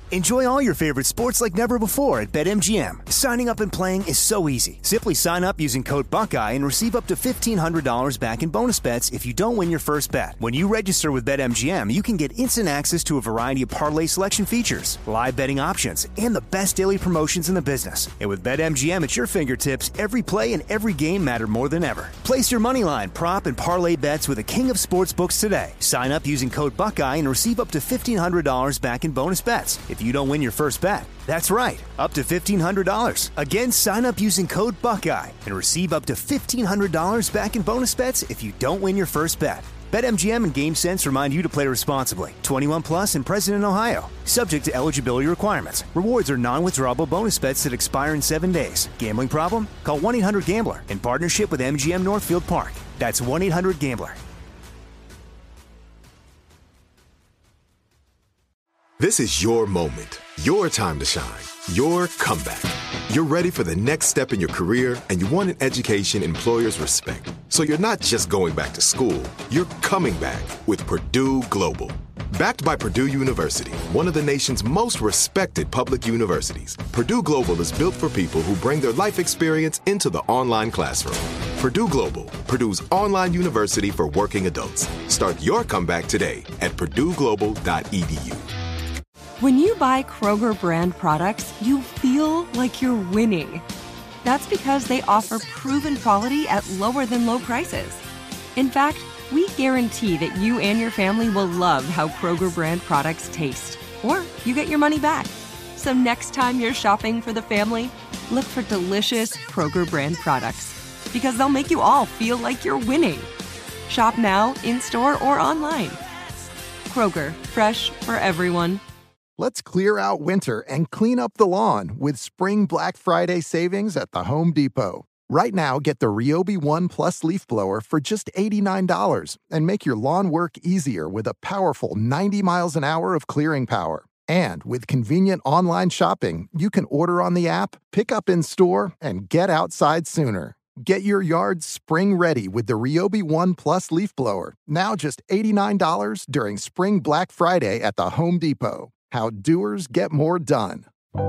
Enjoy all your favorite sports like never before at BetMGM. Signing up and playing is so easy. Simply sign up using code Buckeye and receive up to $1,500 back in bonus bets if you don't win your first bet. When you register with BetMGM, you can get instant access to a variety of parlay selection features, live betting options, and the best daily promotions in the business. And with BetMGM at your fingertips, every play and every game matter more than ever. Place your moneyline, prop, and parlay bets with the king of sportsbooks today. Sign up using code Buckeye and receive up to $1,500 back in bonus bets if you don't win your first bet. That's right, up to $1,500. Again, sign up using code Buckeye and receive up to $1,500 back in bonus bets if you don't win your first bet. BetMGM and GameSense remind you to play responsibly. 21 plus and present in Ohio. Subject to eligibility requirements. Rewards are non-withdrawable bonus bets that expire in 7 days. Gambling problem? Call 1-800-GAMBLER in partnership with MGM Northfield Park. That's 1-800-GAMBLER. This is your moment, your time to shine, your comeback. You're ready for the next step in your career, and you want an education employers respect. So you're not just going back to school, you're coming back with Purdue Global. Backed by Purdue University, one of the nation's most respected public universities, Purdue Global is built for people who bring their life experience into the online classroom. Purdue Global, Purdue's online university for working adults. Start your comeback today at purdueglobal.edu. When you buy Kroger brand products, you feel like you're winning. That's because they offer proven quality at lower than low prices. In fact, we guarantee that you and your family will love how Kroger brand products taste, or you get your money back. So next time you're shopping for the family, look for delicious Kroger brand products, because they'll make you all feel like you're winning. Shop now, in-store, or online. Kroger, fresh for everyone. Let's clear out winter and clean up the lawn with Spring Black Friday savings at the Home Depot. Right now, get the Ryobi One Plus leaf blower for just $89 and make your lawn work easier with a powerful 90 miles an hour of clearing power. And with convenient online shopping, you can order on the app, pick up in store, and get outside sooner. Get your yard spring ready with the Ryobi One Plus leaf blower, now just $89 during Spring Black Friday at the Home Depot. How doers get more done.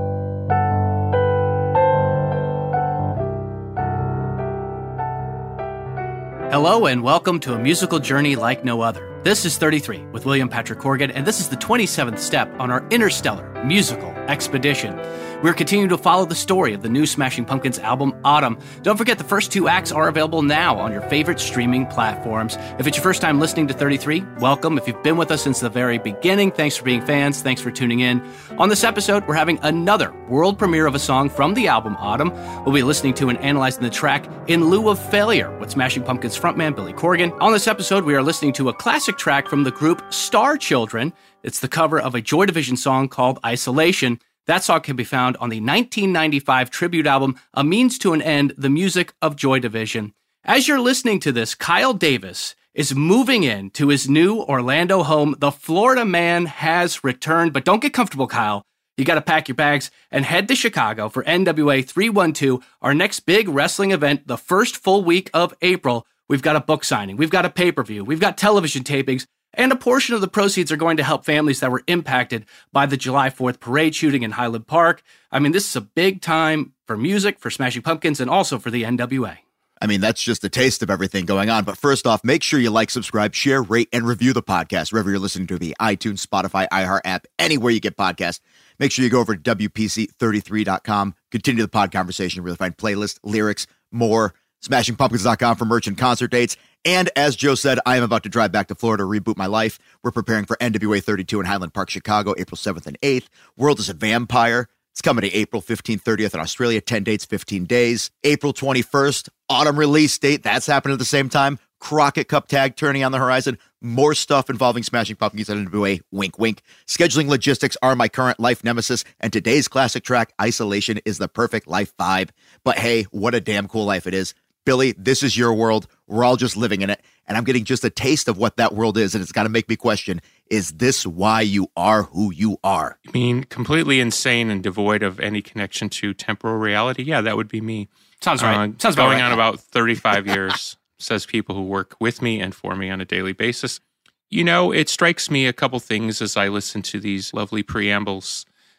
Hello and welcome to a musical journey like no other. This is 33 with William Patrick Corgan, and this is the 27th step on our interstellar musical expedition. We're continuing to follow the story of the new Smashing Pumpkins album, Autumn. Don't forget the first 2 acts are available now on your favorite streaming platforms. If it's your first time listening to 33, welcome. If you've been with us since the very beginning, thanks for being fans. Thanks for tuning in. On this episode, we're having another world premiere of a song from the album, Autumn. We'll be listening to and analyzing the track In Lieu of Failure with Smashing Pumpkins frontman Billy Corgan. On this episode, we are listening to a classic track from the group Star Children. It's the cover of a Joy Division song called Isolation. That song can be found on the 1995 tribute album, A Means to an End, the music of Joy Division. As you're listening to this, Kyle Davis is moving in to his new Orlando home. The Florida man has returned, but don't get comfortable, Kyle. You got to pack your bags and head to Chicago for NWA 312, our next big wrestling event, the first full week of April. We've got a book signing, we've got a pay-per-view, we've got television tapings, and a portion of the proceeds are going to help families that were impacted by the July 4th parade shooting in Highland Park. I mean, this is a big time for music, for Smashing Pumpkins, and also for the NWA. I mean, that's just a taste of everything going on. But first off, make sure you like, subscribe, share, rate, and review the podcast wherever you're listening to the iTunes, Spotify, iHeart app, anywhere you get podcasts. Make sure you go over to WPC33.com. Continue the pod conversation. Really find playlists, lyrics, more. SmashingPumpkins.com for merch and concert dates. And as Joe said, I am about to drive back to Florida to reboot my life. We're preparing for NWA 32 in Highland Park, Chicago, April 7th and 8th. World is a Vampire. It's coming to April 15th, 30th in Australia, 10 dates, 15 days. April 21st, autumn release date. That's happening at the same time. Crockett Cup tag tourney on the horizon. More stuff involving Smashing Pumpkins and NWA, wink, wink. Scheduling logistics are my current life nemesis, and today's classic track, Isolation, is the perfect life vibe. But hey, what a damn cool life it is. Billy, this is your world. We're all just living in it. And I'm getting just a taste of what that world is. And it's got to make me question, is this why you are who you are? You mean completely insane and devoid of any connection to temporal reality? Yeah, that would be me. Sounds right. Sounds going right. on about 35 years, says people who work with me and for me on a daily basis. You know, it strikes me a couple things as I listen to these lovely preambles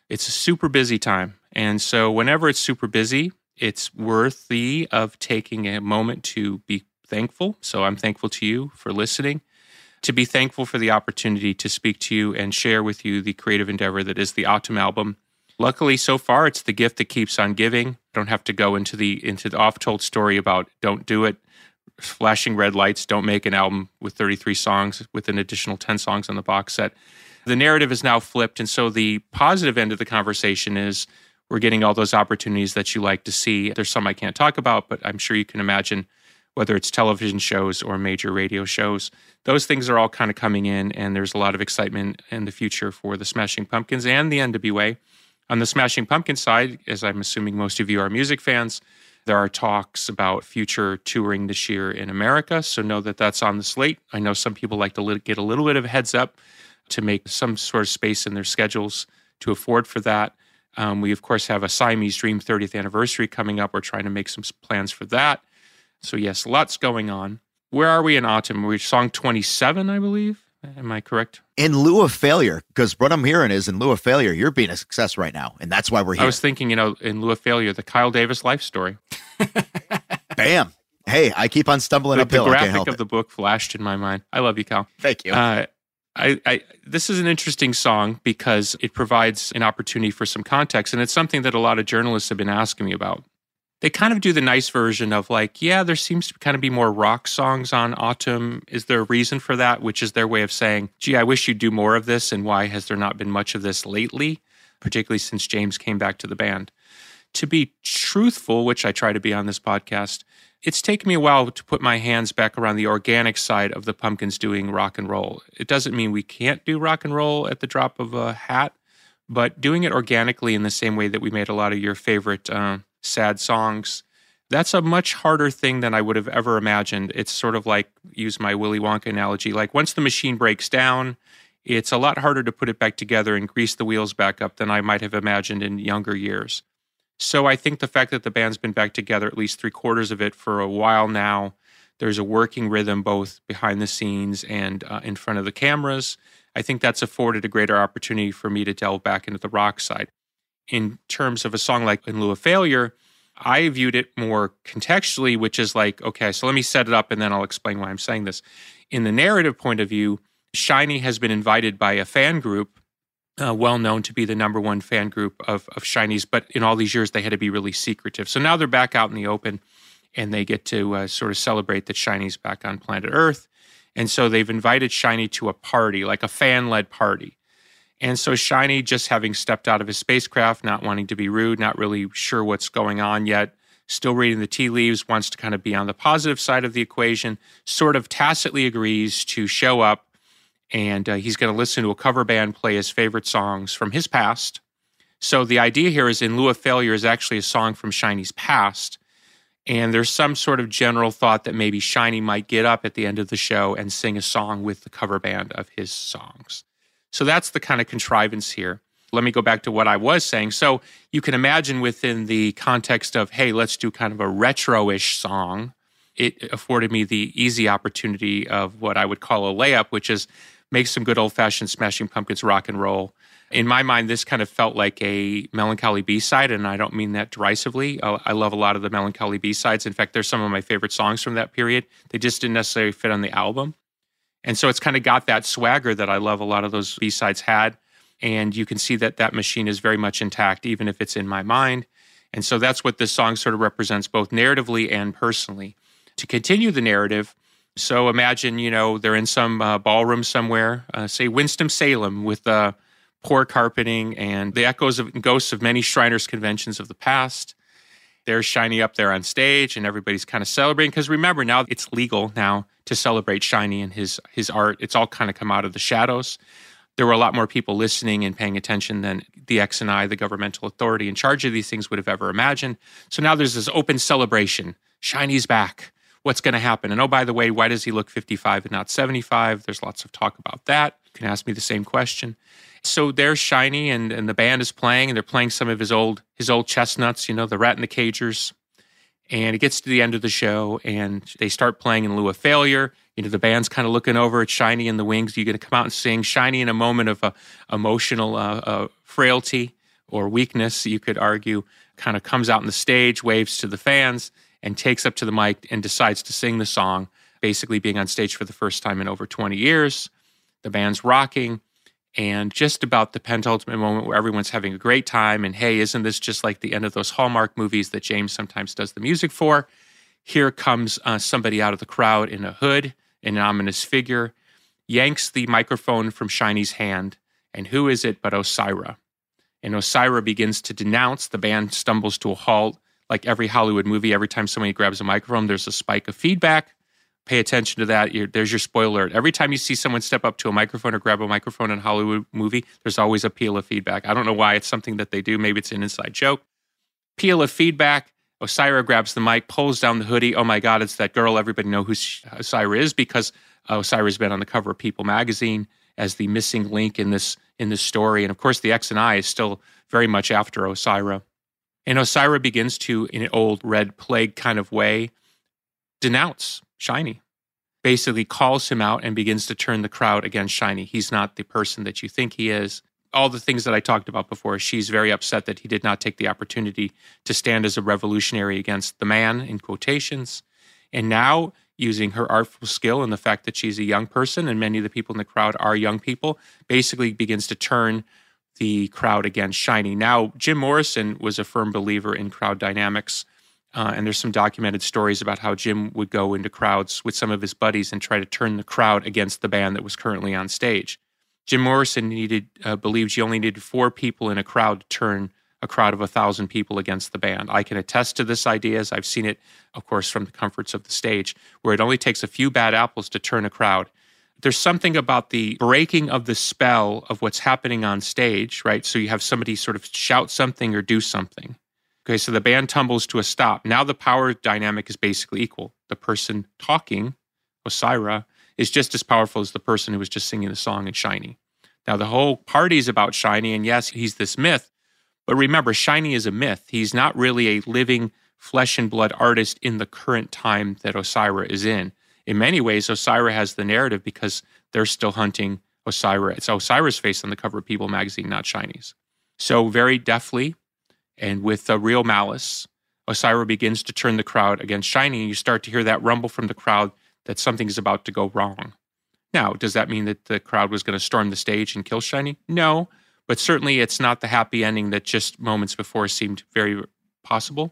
It's a super busy time. And so whenever it's super busy, it's worthy of taking a moment to be thankful. So I'm thankful to you for listening, to be thankful for the opportunity to speak to you and share with you the creative endeavor that is the Autumn album. Luckily, so far, it's the gift that keeps on giving. I don't have to go into the oft-told story about don't do it, flashing red lights, don't make an album with 33 songs with an additional 10 songs on the box set. The narrative is now flipped, and so the positive end of the conversation is we're getting all those opportunities that you like to see. There's some I can't talk about, but I'm sure you can imagine whether it's television shows or major radio shows. Those things are all kind of coming in, and there's a lot of excitement in the future for the Smashing Pumpkins and the NWA. On the Smashing Pumpkins side, as I'm assuming most of you are music fans, there are talks about future touring this year in America, so know that that's on the slate. I know some people like to get a little bit of a heads up to make some sort of space in their schedules to afford for that. We, of course, have a Siamese Dream 30th anniversary coming up. We're trying to make some plans for that. So, yes, lots going on. Where are we in autumn? We're song 27, I believe. Am I correct? In lieu of failure, because what I'm hearing is in lieu of failure, you're being a success right now, and that's why we're here. I was thinking, in lieu of failure, the Kyle Davis life story. Bam. Hey, I keep on stumbling uphill. The graphic of the book flashed in my mind. I love you, Kyle. Thank you. This is an interesting song because it provides an opportunity for some context, and it's something that a lot of journalists have been asking me about. They kind of do the nice version of there seems to kind of be more rock songs on Autumn. Is there a reason for that? Which is their way of saying, gee, I wish you'd do more of this, and why has there not been much of this lately, particularly since James came back to the band? To be truthful, which I try to be on this podcast, it's taken me a while to put my hands back around the organic side of the Pumpkins doing rock and roll. It doesn't mean we can't do rock and roll at the drop of a hat, but doing it organically in the same way that we made a lot of your favorite sad songs, that's a much harder thing than I would have ever imagined. It's sort of like, use my Willy Wonka analogy, like once the machine breaks down, it's a lot harder to put it back together and grease the wheels back up than I might have imagined in younger years. So I think the fact that the band's been back together, at least 3/4 of it, for a while now, there's a working rhythm both behind the scenes and in front of the cameras. I think that's afforded a greater opportunity for me to delve back into the rock side. In terms of a song like In Lieu of Failure, I viewed it more contextually, which is like, okay, so let me set it up and then I'll explain why I'm saying this. In the narrative point of view, Shiny has been invited by a fan group, well known to be the number one fan group of Shiny's, but in all these years they had to be really secretive. So now they're back out in the open and they get to sort of celebrate that Shiny's back on planet Earth. And so they've invited Shiny to a party, like a fan-led party. And so Shiny, just having stepped out of his spacecraft, not wanting to be rude, not really sure what's going on yet, still reading the tea leaves, wants to kind of be on the positive side of the equation, sort of tacitly agrees to show up, and he's going to listen to a cover band play his favorite songs from his past. So the idea here is In Lieu of Failure is actually a song from Shiny's past, and there's some sort of general thought that maybe Shiny might get up at the end of the show and sing a song with the cover band of his songs. So that's the kind of contrivance here. Let me go back to what I was saying. So you can imagine within the context of, hey, let's do kind of a retro-ish song, it afforded me the easy opportunity of what I would call a layup, which is make some good old-fashioned Smashing Pumpkins rock and roll. In my mind, this kind of felt like a melancholy B-side, and I don't mean that derisively. I love a lot of the melancholy B-sides. In fact, they're some of my favorite songs from that period. They just didn't necessarily fit on the album. And so it's kind of got that swagger that I love a lot of those B-sides had. And you can see that that machine is very much intact, even if it's in my mind. And so that's what this song sort of represents, both narratively and personally. To continue the narrative, so imagine, they're in some ballroom somewhere, say Winston-Salem, with poor carpeting and the echoes of ghosts of many Shriners conventions of the past. There's Shiny up there on stage, and everybody's kind of celebrating. Because remember, now it's legal now to celebrate Shiny and his art. It's all kind of come out of the shadows. There were a lot more people listening and paying attention than the XNI, the governmental authority in charge of these things, would have ever imagined. So now there's this open celebration. Shiny's back. What's going to happen? And oh, by the way, why does he look 55 and not 75? There's lots of talk about that. You can ask me the same question. So there's Shiny, and the band is playing, and they're playing some of his old chestnuts, the Rat and the Cagers. And it gets to the end of the show, and they start playing In Lieu of Failure. The band's kind of looking over at Shiny in the wings. You're going to come out and sing. Shiny in a moment of emotional frailty or weakness, you could argue, kind of comes out on the stage, waves to the fans, and takes up to the mic and decides to sing the song, basically being on stage for the first time in over 20 years. The band's rocking, and just about the penultimate moment where everyone's having a great time, and hey, isn't this just like the end of those Hallmark movies that James sometimes does the music for? Here comes somebody out of the crowd in a hood, an ominous figure, yanks the microphone from Shiny's hand, and who is it but Osira? And Osira begins to denounce. The band stumbles to a halt. Like every Hollywood movie, every time somebody grabs a microphone, there's a spike of feedback. Pay attention to that. There's your spoiler alert. Every time you see someone step up to a microphone or grab a microphone in a Hollywood movie, there's always a peal of feedback. I don't know why. It's something that they do. Maybe it's an inside joke. Peal of feedback. Osira grabs the mic, pulls down the hoodie. Oh my God, it's that girl. Everybody knows who Osira is because Osira's been on the cover of People magazine as the missing link in this story. And of course, the X and I is still very much after Osira. And Osira begins to, in an old red plague kind of way, denounce Shiny. Basically calls him out and begins to turn the crowd against Shiny. He's not the person that you think he is. All the things that I talked about before, she's very upset that he did not take the opportunity to stand as a revolutionary against the man, in quotations. And now, using her artful skill and the fact that she's a young person, and many of the people in the crowd are young people, basically begins to turn the crowd against Shiny. Now, Jim Morrison was a firm believer in crowd dynamics, and there's some documented stories about how Jim would go into crowds with some of his buddies and try to turn the crowd against the band that was currently on stage. Jim Morrison believed you only needed 4 people in a crowd to turn a crowd of 1,000 people against the band. I can attest to this idea, as I've seen it, of course, from the comforts of the stage, where it only takes a few bad apples to turn a crowd. There's something about the breaking of the spell of what's happening on stage, right? So you have somebody sort of shout something or do something. Okay, so the band tumbles to a stop. Now the power dynamic is basically equal. The person talking, Osira, is just as powerful as the person who was just singing the song in Shiny. Now the whole party's about Shiny, and yes, he's this myth, but remember, Shiny is a myth. He's not really a living flesh and blood artist in the current time that Osira is in. In many ways, Osira has the narrative because they're still hunting Osira. It's Osira's face on the cover of People magazine, not Shiny's. So very deftly and with a real malice, Osira begins to turn the crowd against Shiny, and you start to hear that rumble from the crowd that something's about to go wrong. Now, does that mean that the crowd was going to storm the stage and kill Shiny? No, but certainly it's not the happy ending that just moments before seemed very possible.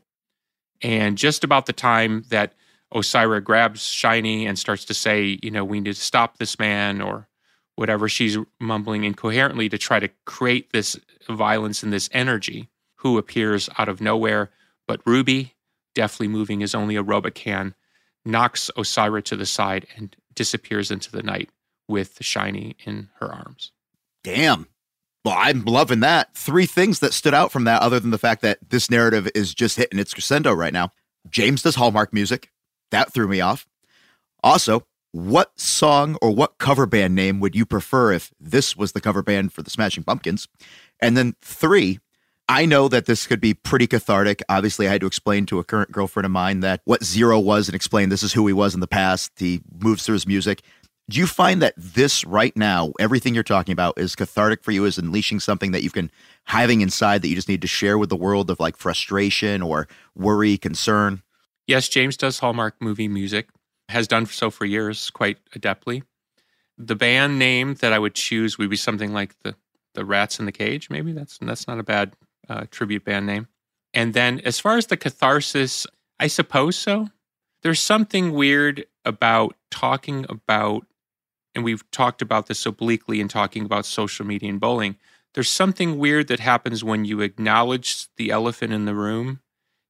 And just about the time that Osira grabs Shiny and starts to say, we need to stop this man, or whatever she's mumbling incoherently to try to create this violence and this energy, who appears out of nowhere but Ruby, deftly moving as only a robot can, knocks Osira to the side and disappears into the night with Shiny in her arms. Damn. Well, I'm loving that. 3 things that stood out from that, other than the fact that this narrative is just hitting its crescendo right now. James does Hallmark music. That threw me off. Also, what song or what cover band name would you prefer if this was the cover band for the Smashing Pumpkins? And then 3, I know that this could be pretty cathartic. Obviously, I had to explain to a current girlfriend of mine that what Zero was and explain this is who he was in the past. He moves through his music. Do you find that this right now, everything you're talking about, is cathartic for you, is unleashing something that you've been having inside that you just need to share with the world of like frustration or worry, concern? Yes, James does Hallmark movie music, has done so for years quite adeptly. The band name that I would choose would be something like the Rats in the Cage, maybe. That's not a bad tribute band name. And then as far as the catharsis, I suppose so. There's something weird about talking about, and we've talked about this obliquely in talking about social media and bullying, there's something weird that happens when you acknowledge the elephant in the room.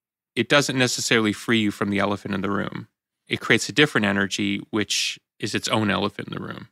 It doesn't necessarily free you from the elephant in the room. It creates a different energy, which is its own elephant in the room.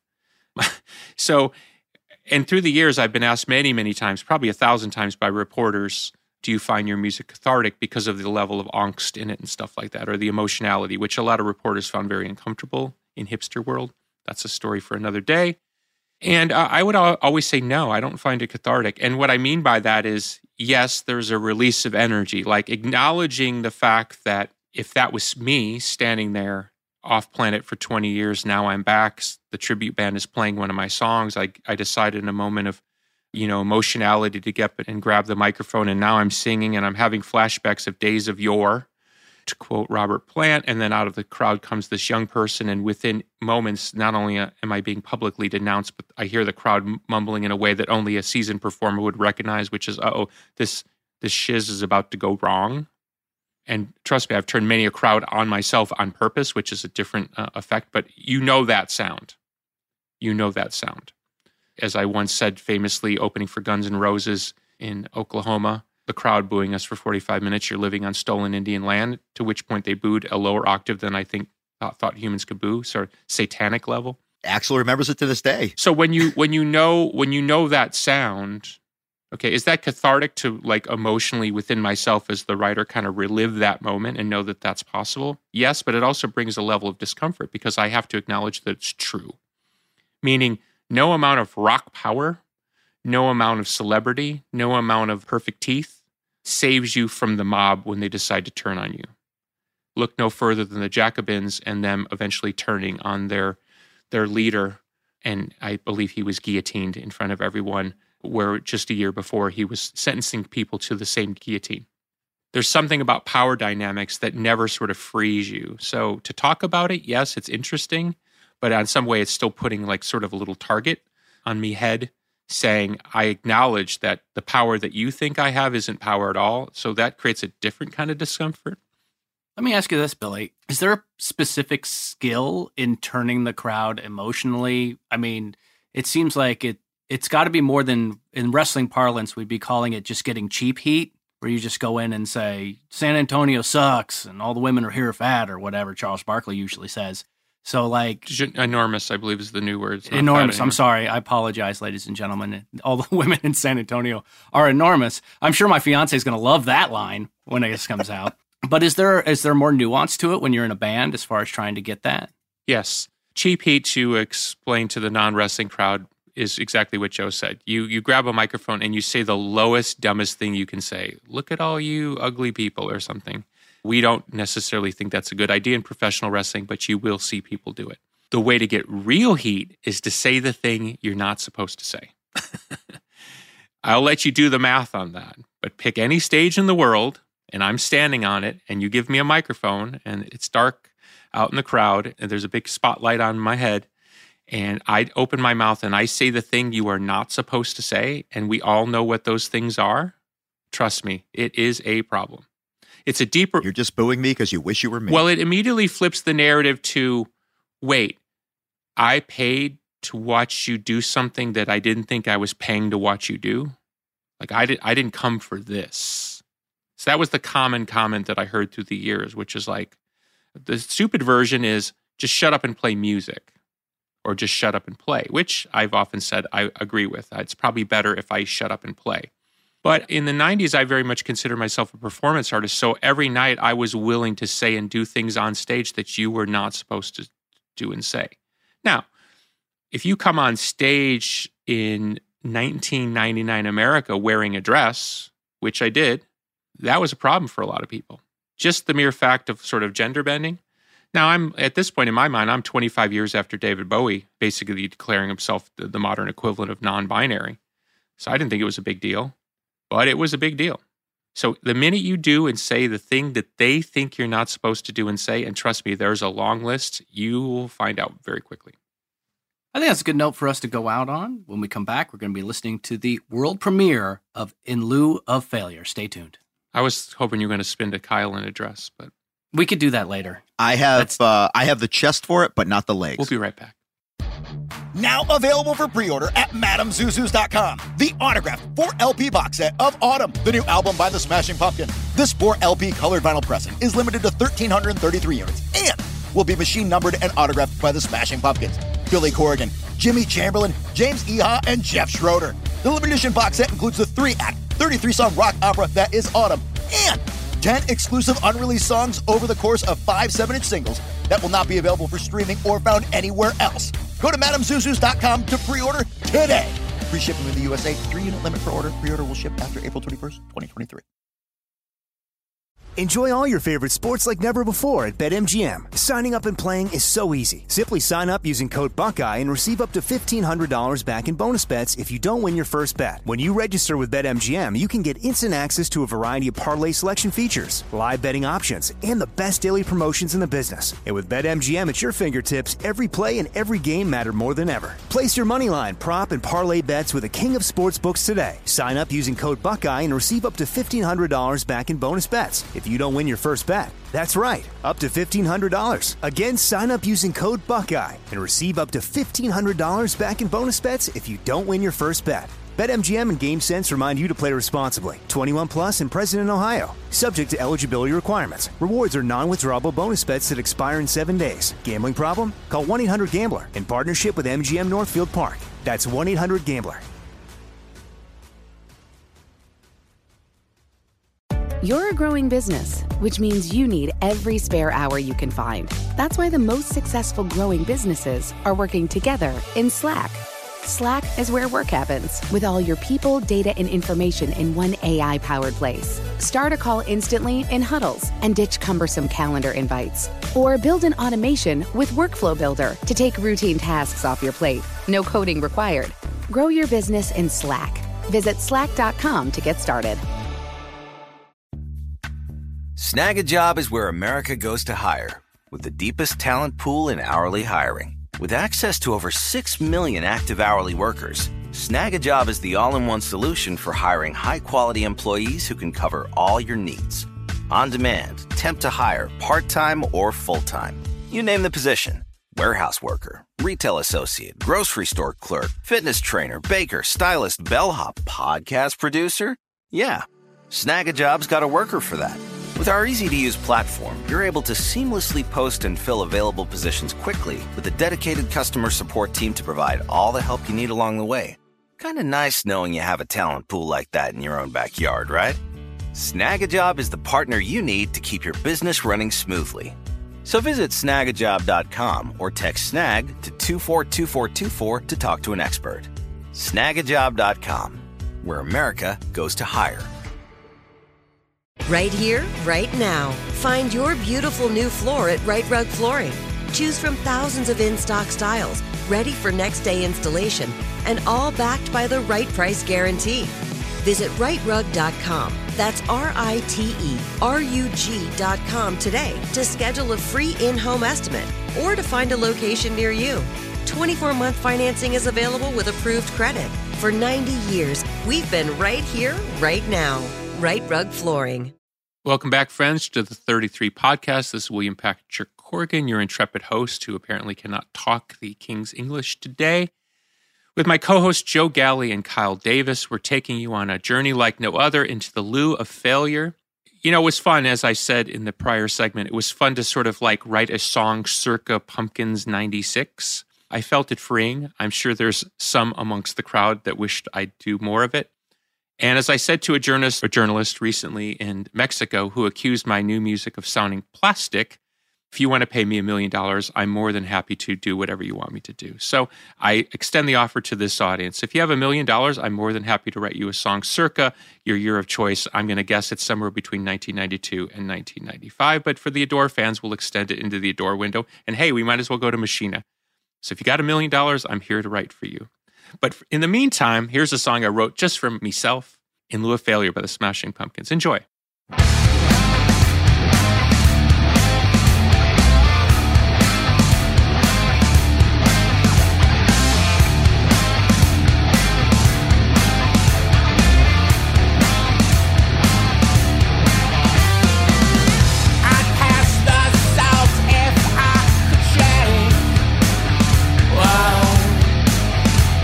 So, and through the years, I've been asked many, many times, probably 1,000 times by reporters, do you find your music cathartic because of the level of angst in it and stuff like that, or the emotionality, which a lot of reporters found very uncomfortable in hipster world. That's a story for another day. And I would always say, no, I don't find it cathartic. And what I mean by that is, yes, there's a release of energy, like acknowledging the fact that if that was me standing there off planet for 20 years, now I'm back, the tribute band is playing one of my songs. I decided in a moment of emotionality to get up and grab the microphone. And now I'm singing and I'm having flashbacks of days of yore, to quote Robert Plant. And then out of the crowd comes this young person. And within moments, not only am I being publicly denounced, but I hear the crowd mumbling in a way that only a seasoned performer would recognize, which is, this shiz is about to go wrong. And trust me, I've turned many a crowd on myself on purpose, which is a different effect. But you know that sound. You know that sound. As I once said famously, opening for Guns N' Roses in Oklahoma, the crowd booing us for 45 minutes, you're living on stolen Indian land, to which point they booed a lower octave than I think thought humans could boo, sort of satanic level. Axl remembers it to this day. So when you know that sound, okay, is that cathartic to like emotionally within myself as the writer kind of relive that moment and know that that's possible? Yes, but it also brings a level of discomfort because I have to acknowledge that it's true. Meaning no amount of rock power, no amount of celebrity, no amount of perfect teeth saves you from the mob when they decide to turn on you. Look no further than the Jacobins and them eventually turning on their leader. And I believe he was guillotined in front of everyone, where just a year before he was sentencing people to the same guillotine. There's something about power dynamics that never sort of frees you. So to talk about it, yes, it's interesting, but in some way it's still putting like sort of a little target on me head, saying, I acknowledge that the power that you think I have isn't power at all. So that creates a different kind of discomfort. Let me ask you this, Billy. Is there a specific skill in turning the crowd emotionally? I mean, it seems like it's got to be more than, in wrestling parlance, we'd be calling it just getting cheap heat, where you just go in and say, San Antonio sucks and all the women are here fat, or whatever Charles Barkley usually says. So like... Enormous, I believe, is the new word. Enormous. I'm sorry. I apologize, ladies and gentlemen. All the women in San Antonio are enormous. I'm sure my fiance is going to love that line when it comes out. But is there more nuance to it when you're in a band as far as trying to get that? Yes. Cheap heat, to explain to the non-wrestling crowd, is exactly what Joe said. You grab a microphone and you say the lowest, dumbest thing you can say. Look at all you ugly people or something. We don't necessarily think that's a good idea in professional wrestling, but you will see people do it. The way to get real heat is to say the thing you're not supposed to say. I'll let you do the math on that, but pick any stage in the world, and I'm standing on it, and you give me a microphone, and it's dark out in the crowd, and there's a big spotlight on my head, and I open my mouth and I say the thing you are not supposed to say, and we all know what those things are. Trust me, it is a problem. It's a deeper... You're just booing me because you wish you were me. Well, it immediately flips the narrative to, wait, I paid to watch you do something that I didn't think I was paying to watch you do? Like, I didn't come for this. So that was the common comment that I heard through the years, which is like, the stupid version is just shut up and play music, or just shut up and play, which I've often said I agree with. It's probably better if I shut up and play. But in the 90s, I very much consider myself a performance artist. So every night I was willing to say and do things on stage that you were not supposed to do and say. Now, if you come on stage in 1999 America wearing a dress, which I did, that was a problem for a lot of people. Just the mere fact of sort of gender bending. Now, I'm at this point in my mind, I'm 25 years after David Bowie, basically declaring himself the modern equivalent of non-binary. So I didn't think it was a big deal. But it was a big deal. So the minute you do and say the thing that they think you're not supposed to do and say, and trust me, there's a long list, you will find out very quickly. I think that's a good note for us to go out on. When we come back, we're going to be listening to the world premiere of In Lieu of Failure. Stay tuned. I was hoping you were going to spin to Kyle in a dress, but... We could do that later. I have the chest for it, but not the legs. We'll be right back. Now available for pre-order at MadamZuzus.com. The autographed 4-LP box set of Autumn, the new album by the Smashing Pumpkins. This 4-LP colored vinyl pressing is limited to 1,333 units and will be machine numbered and autographed by the Smashing Pumpkins, Billy Corgan, Jimmy Chamberlain, James Iha, and Jeff Schroeder. The limited edition box set includes the 3-act, 33-song rock opera that is Autumn and 10 exclusive unreleased songs over the course of 5 7-inch singles that will not be available for streaming or found anywhere else. Go to MadamZuzus.com to pre-order today. Free shipping in the USA, 3-unit limit per order. Pre-order will ship after April 21st, 2023. Enjoy all your favorite sports like never before at BetMGM. Signing up and playing is so easy. Simply sign up using code Buckeye and receive up to $1,500 back in bonus bets if you don't win your first bet. When you register with BetMGM, you can get instant access to a variety of parlay selection features, live betting options, and the best daily promotions in the business. And with BetMGM at your fingertips, every play and every game matter more than ever. Place your moneyline, prop, and parlay bets with the king of sportsbooks today. Sign up using code Buckeye and receive up to $1,500 back in bonus bets if you don't win your first bet. That's right, up to $1,500. Again, sign up using code Buckeye and receive up to $1,500 back in bonus bets if you don't win your first bet. BetMGM and GameSense remind you to play responsibly. 21 plus and present in Ohio. Subject to eligibility requirements. Rewards are non-withdrawable bonus bets that expire in 7 days. Gambling problem? Call 1-800-GAMBLER in partnership with MGM Northfield Park. That's 1-800-GAMBLER. You're a growing business, which means you need every spare hour you can find. That's why the most successful growing businesses are working together in Slack. Slack is where work happens, with all your people, data, and information in one AI-powered place. Start a call instantly in huddles and ditch cumbersome calendar invites. Or build an automation with Workflow Builder to take routine tasks off your plate. No coding required. Grow your business in Slack. Visit slack.com to get started. Snag a Job is where America goes to hire, with the deepest talent pool in hourly hiring. With access to over 6 million active hourly workers, Snag a Job is the all-in-one solution for hiring high-quality employees who can cover all your needs. On demand, temp to hire, part-time or full-time. You name the position. Warehouse worker, retail associate, grocery store clerk, fitness trainer, baker, stylist, bellhop, podcast producer. Yeah, Snag a Job's got a worker for that. With our easy-to-use platform, you're able to seamlessly post and fill available positions quickly with a dedicated customer support team to provide all the help you need along the way. Kind of nice knowing you have a talent pool like that in your own backyard, right? Snag-a-Job is the partner you need to keep your business running smoothly. So visit snagajob.com or text SNAG to 242424 to talk to an expert. Snagajob.com, where America goes to hire. Right here, right now. Find your beautiful new floor at Right Rug Flooring. Choose from thousands of in-stock styles, ready for next day installation, and all backed by the right price guarantee. Visit rightrug.com. That's RITERUG.com today to schedule a free in-home estimate or to find a location near you. 24-month financing is available with approved credit. For 90 years, we've been right here, right now. Right Rug Flooring. Welcome back, friends, to the 33 podcast. This is William Patrick Corgan, your intrepid host who apparently cannot talk the King's English today. With my co-hosts Joe Galley and Kyle Davis, we're taking you on a journey like no other into the Lou of Failure. You know, it was fun, as I said in the prior segment, it was fun to sort of like write a song circa Pumpkins 96. I felt it freeing. I'm sure there's some amongst the crowd that wished I'd do more of it. And as I said to a journalist recently in Mexico who accused my new music of sounding plastic, if you want to pay me $1 million, I'm more than happy to do whatever you want me to do. So I extend the offer to this audience. If you have $1 million, I'm more than happy to write you a song circa your year of choice. I'm going to guess it's somewhere between 1992 and 1995. But for the Adore fans, we'll extend it into the Adore window. And hey, we might as well go to Machina. So if you got $1 million, I'm here to write for you. But in the meantime, here's a song I wrote just for myself, In Lieu of Failure by the Smashing Pumpkins. Enjoy.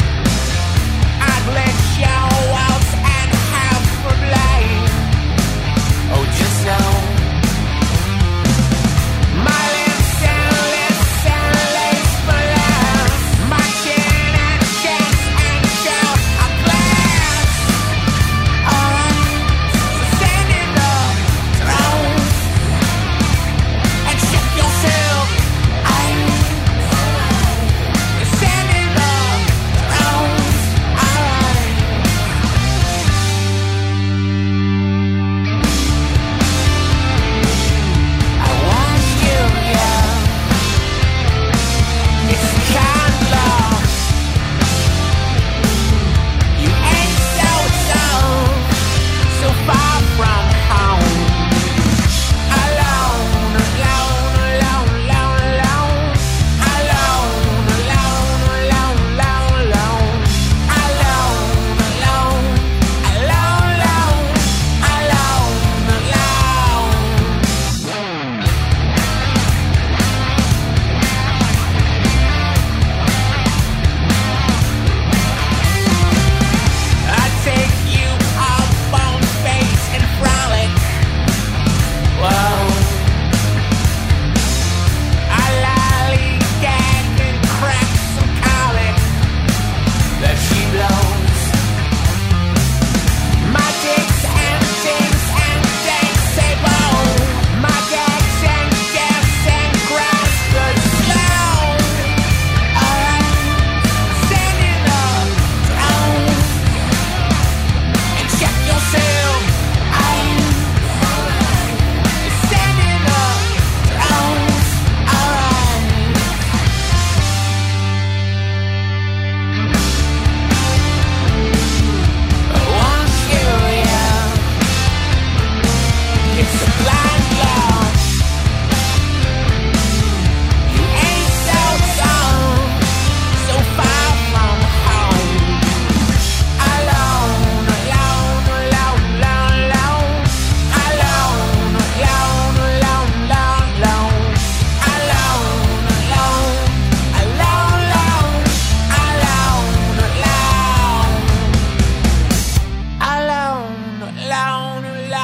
I'd let you out and have for blame.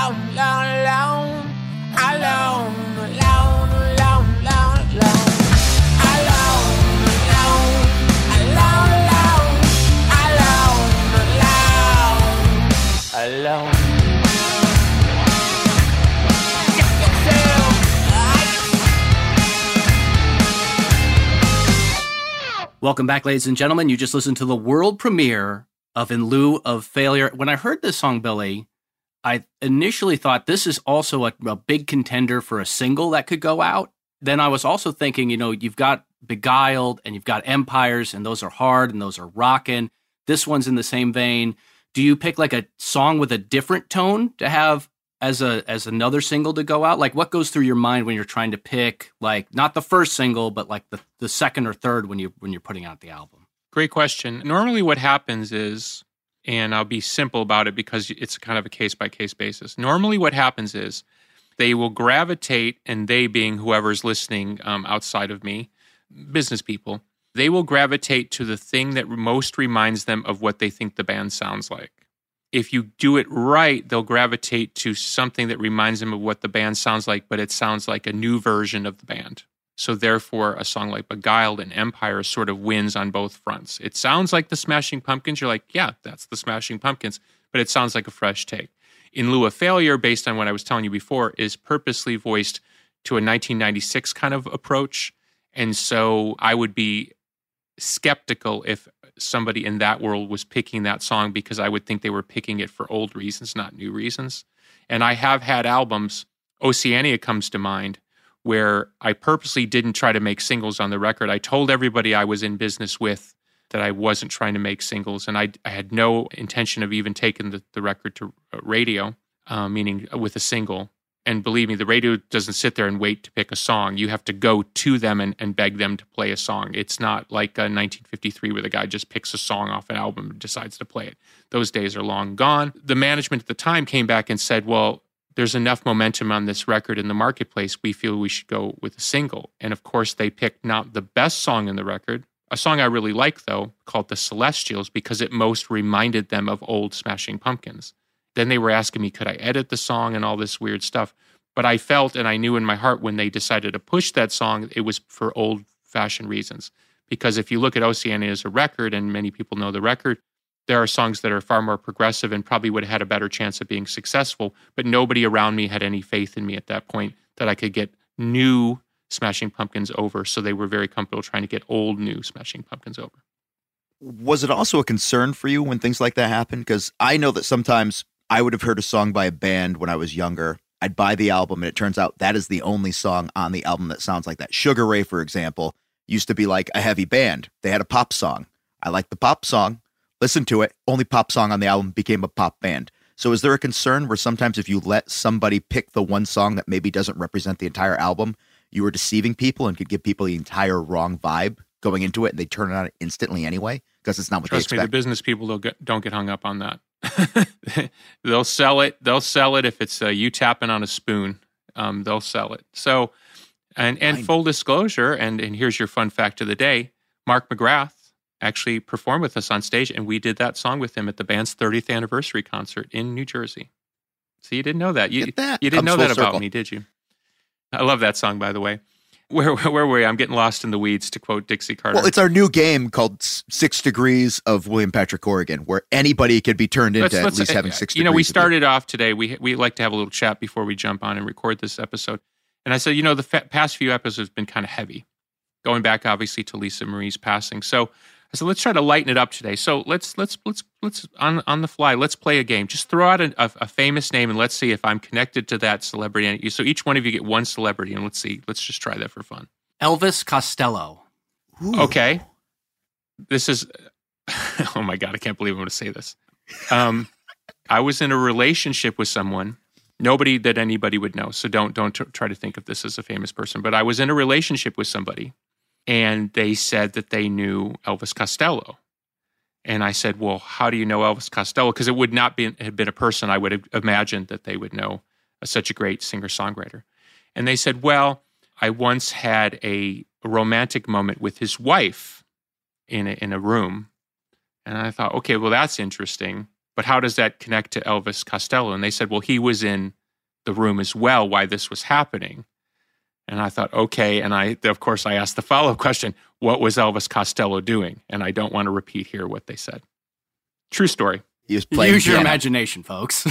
Welcome back, ladies and gentlemen. You just listened to the world premiere of In Lieu of Failure. When I heard this song, Billy, I initially thought this is also a big contender for a single that could go out. Then I was also thinking, you've got Beguiled and you've got Empires, and those are hard and those are rockin'. This one's in the same vein. Do you pick like a song with a different tone to have as another single to go out? Like, what goes through your mind when you're trying to pick, like, not the first single, but like the second or third when you're putting out the album? Great question. Normally what happens is, and I'll be simple about it because it's kind of a case-by-case basis. Normally what happens is they will gravitate, and they being whoever's listening outside of me, business people, they will gravitate to the thing that most reminds them of what they think the band sounds like. If you do it right, they'll gravitate to something that reminds them of what the band sounds like, but it sounds like a new version of the band. So therefore, a song like Beguiled and Empire sort of wins on both fronts. It sounds like the Smashing Pumpkins. You're like, yeah, that's the Smashing Pumpkins, but it sounds like a fresh take. In Lieu of Failure, based on what I was telling you before, is purposely voiced to a 1996 kind of approach. And so I would be skeptical if somebody in that world was picking that song, because I would think they were picking it for old reasons, not new reasons. And I have had albums, Oceania comes to mind, where I purposely didn't try to make singles on the record. I told everybody I was in business with that I wasn't trying to make singles, and I had no intention of even taking the record to radio, meaning with a single. And believe me, the radio doesn't sit there and wait to pick a song. You have to go to them and beg them to play a song. It's not like 1953 where the guy just picks a song off an album and decides to play it. Those days are long gone. The management at the time came back and said, well, there's enough momentum on this record in the marketplace. We feel we should go with a single. And of course, they picked not the best song in the record, a song I really like, though, called The Celestials, because it most reminded them of old Smashing Pumpkins. Then they were asking me, could I edit the song and all this weird stuff? But I felt, and I knew in my heart when they decided to push that song, it was for old-fashioned reasons. Because if you look at Oceania as a record, and many people know the record, there are songs that are far more progressive and probably would have had a better chance of being successful, but nobody around me had any faith in me at that point that I could get new Smashing Pumpkins over, so they were very comfortable trying to get old, new Smashing Pumpkins over. Was it also a concern for you when things like that happen? Because I know that sometimes I would have heard a song by a band when I was younger. I'd buy the album, and it turns out that is the only song on the album that sounds like that. Sugar Ray, for example, used to be like a heavy band. They had a pop song. I liked the pop song, listened to it, only pop song on the album, became a pop band. So is there a concern where sometimes if you let somebody pick the one song that maybe doesn't represent the entire album, you are deceiving people and could give people the entire wrong vibe going into it, and they turn it on instantly anyway because it's not what they expect? Trust me, the business people don't get hung up on that. They'll sell it. They'll sell it if it's you tapping on a spoon. They'll sell it. So, and full disclosure, and here's your fun fact of the day: Mark McGrath actually performed with us on stage, and we did that song with him at the band's 30th anniversary concert in New Jersey. So you didn't know that. You didn't know that about me, did you? I love that song, by the way. Where were we? I'm getting lost in the weeds, to quote Dixie Carter. Well, it's our new game called 6 Degrees of William Patrick Corrigan, where anybody could be turned into at least having 6 degrees. We started off today. We like to have a little chat before we jump on and record this episode. And I said, the past few episodes have been kind of heavy, going back obviously to Lisa Marie's passing. So I said, let's try to lighten it up today. So let's on the fly, let's play a game. Just throw out a famous name and let's see if I'm connected to that celebrity. So each one of you get one celebrity, and let's see. Let's just try that for fun. Elvis Costello. Ooh. Okay. This is, oh my God, I can't believe I'm going to say this. I was in a relationship with someone, nobody that anybody would know. So don't try to think of this as a famous person. But I was in a relationship with somebody, and they said that they knew Elvis Costello. And I said, well, how do you know Elvis Costello? Because it would not have been a person I would have imagined that they would know, such a great singer-songwriter. And they said, well, I once had a romantic moment with his wife in a room. And I thought, okay, well, that's interesting. But how does that connect to Elvis Costello? And they said, well, he was in the room as well why this was happening. And I thought, okay. And of course, I asked the follow-up question, what was Elvis Costello doing? And I don't want to repeat here what they said. True story. Use your imagination, folks.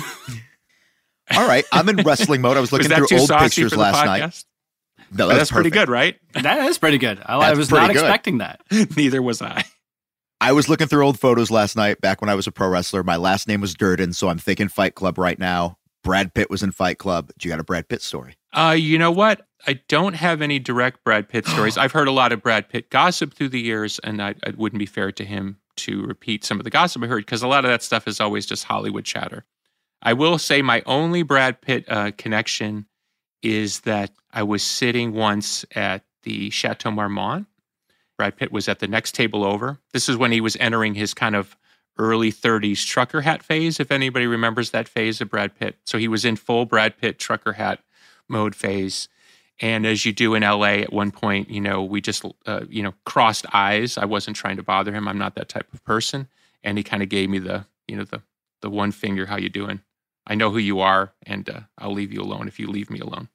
All right. I'm in wrestling mode. I was looking through old pictures last night. No, that's pretty good, right? That is pretty good. I was not expecting that. Neither was I. I was looking through old photos last night back when I was a pro wrestler. My last name was Durden, so I'm thinking Fight Club right now. Brad Pitt was in Fight Club. Do you got a Brad Pitt story? You know what? I don't have any direct Brad Pitt stories. I've heard a lot of Brad Pitt gossip through the years, and it wouldn't be fair to him to repeat some of the gossip I heard because a lot of that stuff is always just Hollywood chatter. I will say my only Brad Pitt connection is that I was sitting once at the Chateau Marmont. Brad Pitt was at the next table over. This is when he was entering his kind of early 30s trucker hat phase, if anybody remembers that phase of Brad Pitt. So he was in full Brad Pitt trucker hat mode phase. And as you do in LA at one point, we just, crossed eyes. I wasn't trying to bother him. I'm not that type of person. And he kind of gave me the one finger, how you doing? I know who you are, and I'll leave you alone if you leave me alone.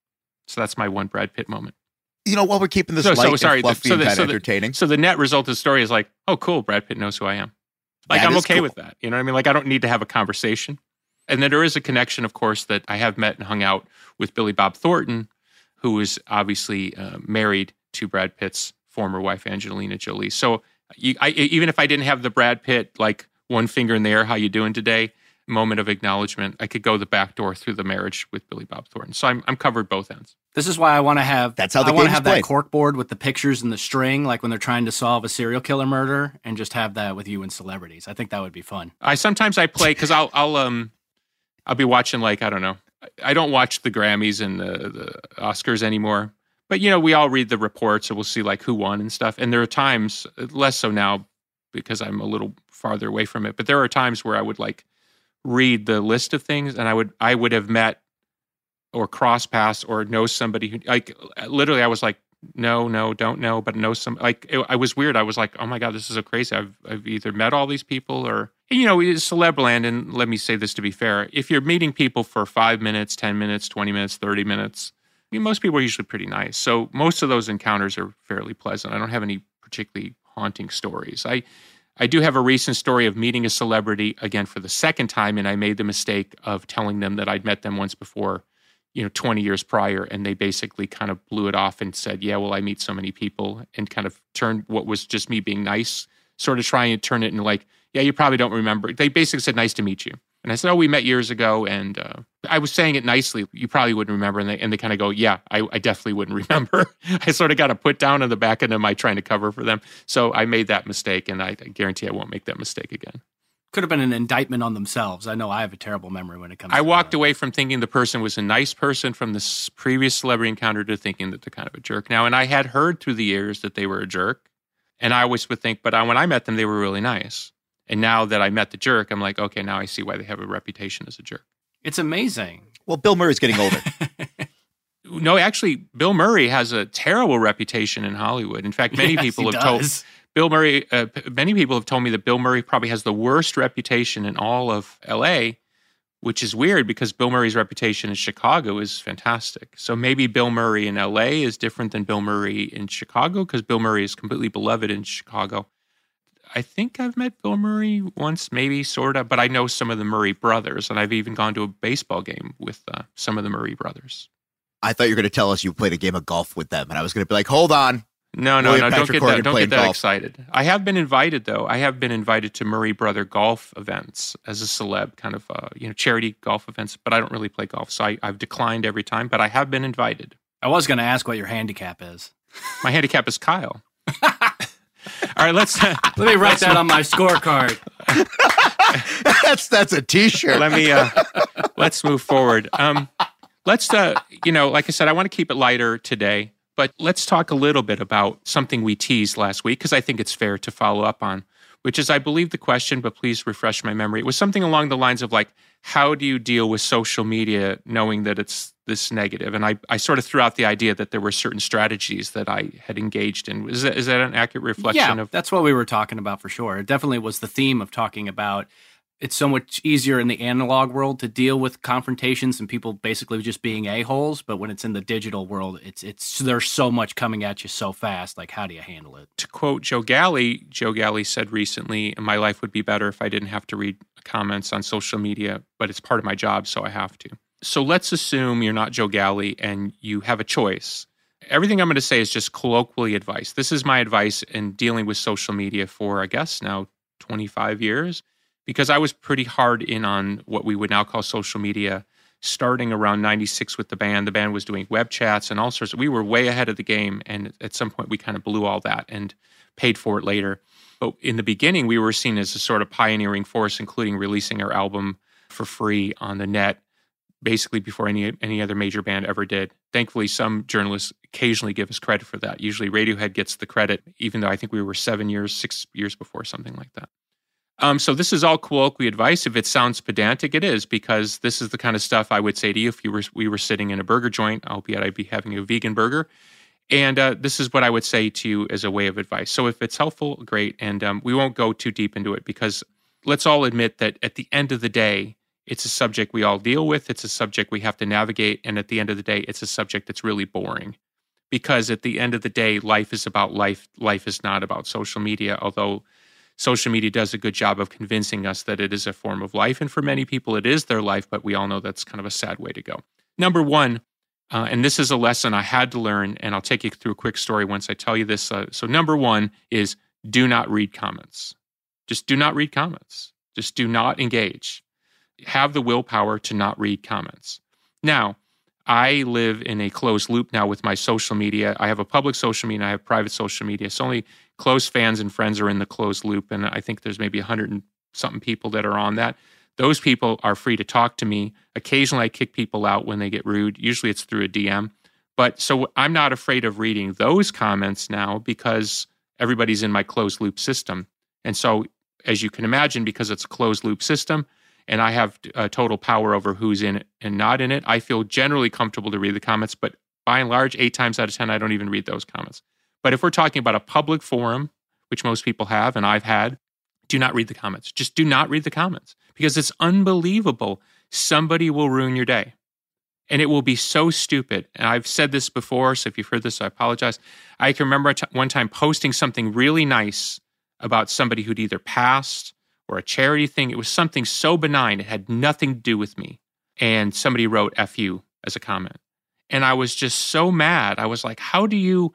So that's my one Brad Pitt moment. While we're keeping this light and fluffy and kind of entertaining. So the net result of the story is like, oh, cool, Brad Pitt knows who I am. Like, I'm okay with that. You know what I mean? Like, I don't need to have a conversation. And then there is a connection, of course, that I have met and hung out with Billy Bob Thornton, who is obviously married to Brad Pitt's former wife, Angelina Jolie. So even if I didn't have the Brad Pitt, like, one finger in the air, how you doing today, moment of acknowledgement, I could go the back door through the marriage with Billy Bob Thornton. So I'm covered both ends. This is why I want to have that cork board with the pictures and the string, like when they're trying to solve a serial killer murder, and just have that with you and celebrities. I think that would be fun. Sometimes I play because I'll be watching, like, I don't know. I don't watch the Grammys and the Oscars anymore. But, we all read the reports and we'll see like who won and stuff. And there are times, less so now because I'm a little farther away from it, but there are times where I would like read the list of things and I would have met or cross paths or know somebody who, like, literally I was like, no, don't know, but know some, like, I was weird. I was like, oh my God, this is so crazy. I've either met all these people or, it's celeb land. And let me say this to be fair. If you're meeting people for 5 minutes, 10 minutes, 20 minutes, 30 minutes, most people are usually pretty nice. So most of those encounters are fairly pleasant. I don't have any particularly haunting stories. I do have a recent story of meeting a celebrity, again, for the second time, and I made the mistake of telling them that I'd met them once before, 20 years prior, and they basically kind of blew it off and said, yeah, well, I meet so many people, and kind of turned what was just me being nice, sort of trying to turn it into like, yeah, you probably don't remember. They basically said, nice to meet you. And I said, oh, we met years ago, and I was saying it nicely. You probably wouldn't remember. And they kind of go, yeah, I definitely wouldn't remember. I sort of got a put down on the back end of my trying to cover for them. So I made that mistake, and I guarantee I won't make that mistake again. Could have been an indictment on themselves. I know I have a terrible memory when it comes to I walked away from thinking the person was a nice person from this previous celebrity encounter to thinking that they're kind of a jerk now. And I had heard through the years that they were a jerk. And I always would think, but when I met them, they were really nice. And now that I met the jerk, I'm like, okay, now I see why they have a reputation as a jerk. It's amazing. Well, Bill Murray's getting older. No, actually, Bill Murray has a terrible reputation in Hollywood. In fact, many people have told Bill Murray. Many people have told me that Bill Murray probably has the worst reputation in all of L.A., which is weird because Bill Murray's reputation in Chicago is fantastic. So maybe Bill Murray in L.A. is different than Bill Murray in Chicago because Bill Murray is completely beloved in Chicago. I think I've met Bill Murray once, maybe, sort of, but I know some of the Murray brothers, and I've even gone to a baseball game with some of the Murray brothers. I thought you were going to tell us you played a game of golf with them, and I was going to be like, hold on. No, don't get that excited. I have been invited, though. I have been invited to Murray brother golf events as a celeb, kind of, charity golf events, but I don't really play golf, so I've declined every time, but I have been invited. I was going to ask what your handicap is. My handicap is Kyle. All right, let me write that on my scorecard. That's a T-shirt. Let's move forward. Like I said, I want to keep it lighter today, but let's talk a little bit about something we teased last week because I think it's fair to follow up on, which is, I believe the question, but please refresh my memory. It was something along the lines of like, how do you deal with social media knowing that it's this negative? And I sort of threw out the idea that there were certain strategies that I had engaged in. Is that an accurate reflection of? That's what we were talking about for sure. It definitely was the theme of talking about It's so much easier in the analog world to deal with confrontations and people basically just being a-holes. But when it's in the digital world, it's there's so much coming at you so fast. Like, how do you handle it? To quote Joe Galley said recently, my life would be better if I didn't have to read comments on social media, but it's part of my job, so I have to. So let's assume you're not Joe Galley and you have a choice. Everything I'm going to say is just colloquially advice. This is my advice in dealing with social media for, I guess, now 25 years. Because I was pretty hard in on what we would now call social media, starting around 96 with the band. The band was doing web chats and all sorts. We were way ahead of the game, and at some point we kind of blew all that and paid for it later. But in the beginning, we were seen as a sort of pioneering force, including releasing our album for free on the net, basically before any other major band ever did. Thankfully, some journalists occasionally give us credit for that. Usually Radiohead gets the credit, even though I think we were 6 years before, something like that. So this is all colloquial advice. If it sounds pedantic, it is, because this is the kind of stuff I would say to you if we were sitting in a burger joint, albeit I'd be having a vegan burger. And this is what I would say to you as a way of advice. So if it's helpful, great. And we won't go too deep into it, because let's all admit that at the end of the day, it's a subject we all deal with. It's a subject we have to navigate. And at the end of the day, it's a subject that's really boring. Because at the end of the day, life is about life. Life is not about social media, although social media does a good job of convincing us that it is a form of life. And for many people, it is their life, but we all know that's kind of a sad way to go. Number one, and this is a lesson I had to learn, and I'll take you through a quick story once I tell you this. So number one is do not read comments. Just do not read comments. Just do not engage. Have the willpower to not read comments. Now, I live in a closed loop now with my social media. I have a public social media and I have private social media. So only close fans and friends are in the closed loop. And I think there's maybe 100 and something people that are on that. Those people are free to talk to me. Occasionally I kick people out when they get rude. Usually it's through a DM. But so I'm not afraid of reading those comments now because everybody's in my closed loop system. And so as you can imagine, because it's a closed loop system, and I have total power over who's in it and not in it, I feel generally comfortable to read the comments, but by and large, 8 times out of 10, I don't even read those comments. But if we're talking about a public forum, which most people have, and I've had, do not read the comments. Just do not read the comments, because it's unbelievable. Somebody will ruin your day. And it will be so stupid. And I've said this before, so if you've heard this, I apologize. I can remember one time posting something really nice about somebody who'd either passed or a charity thing. It was something so benign. It had nothing to do with me. And somebody wrote F you as a comment. And I was just so mad. I was like, how do you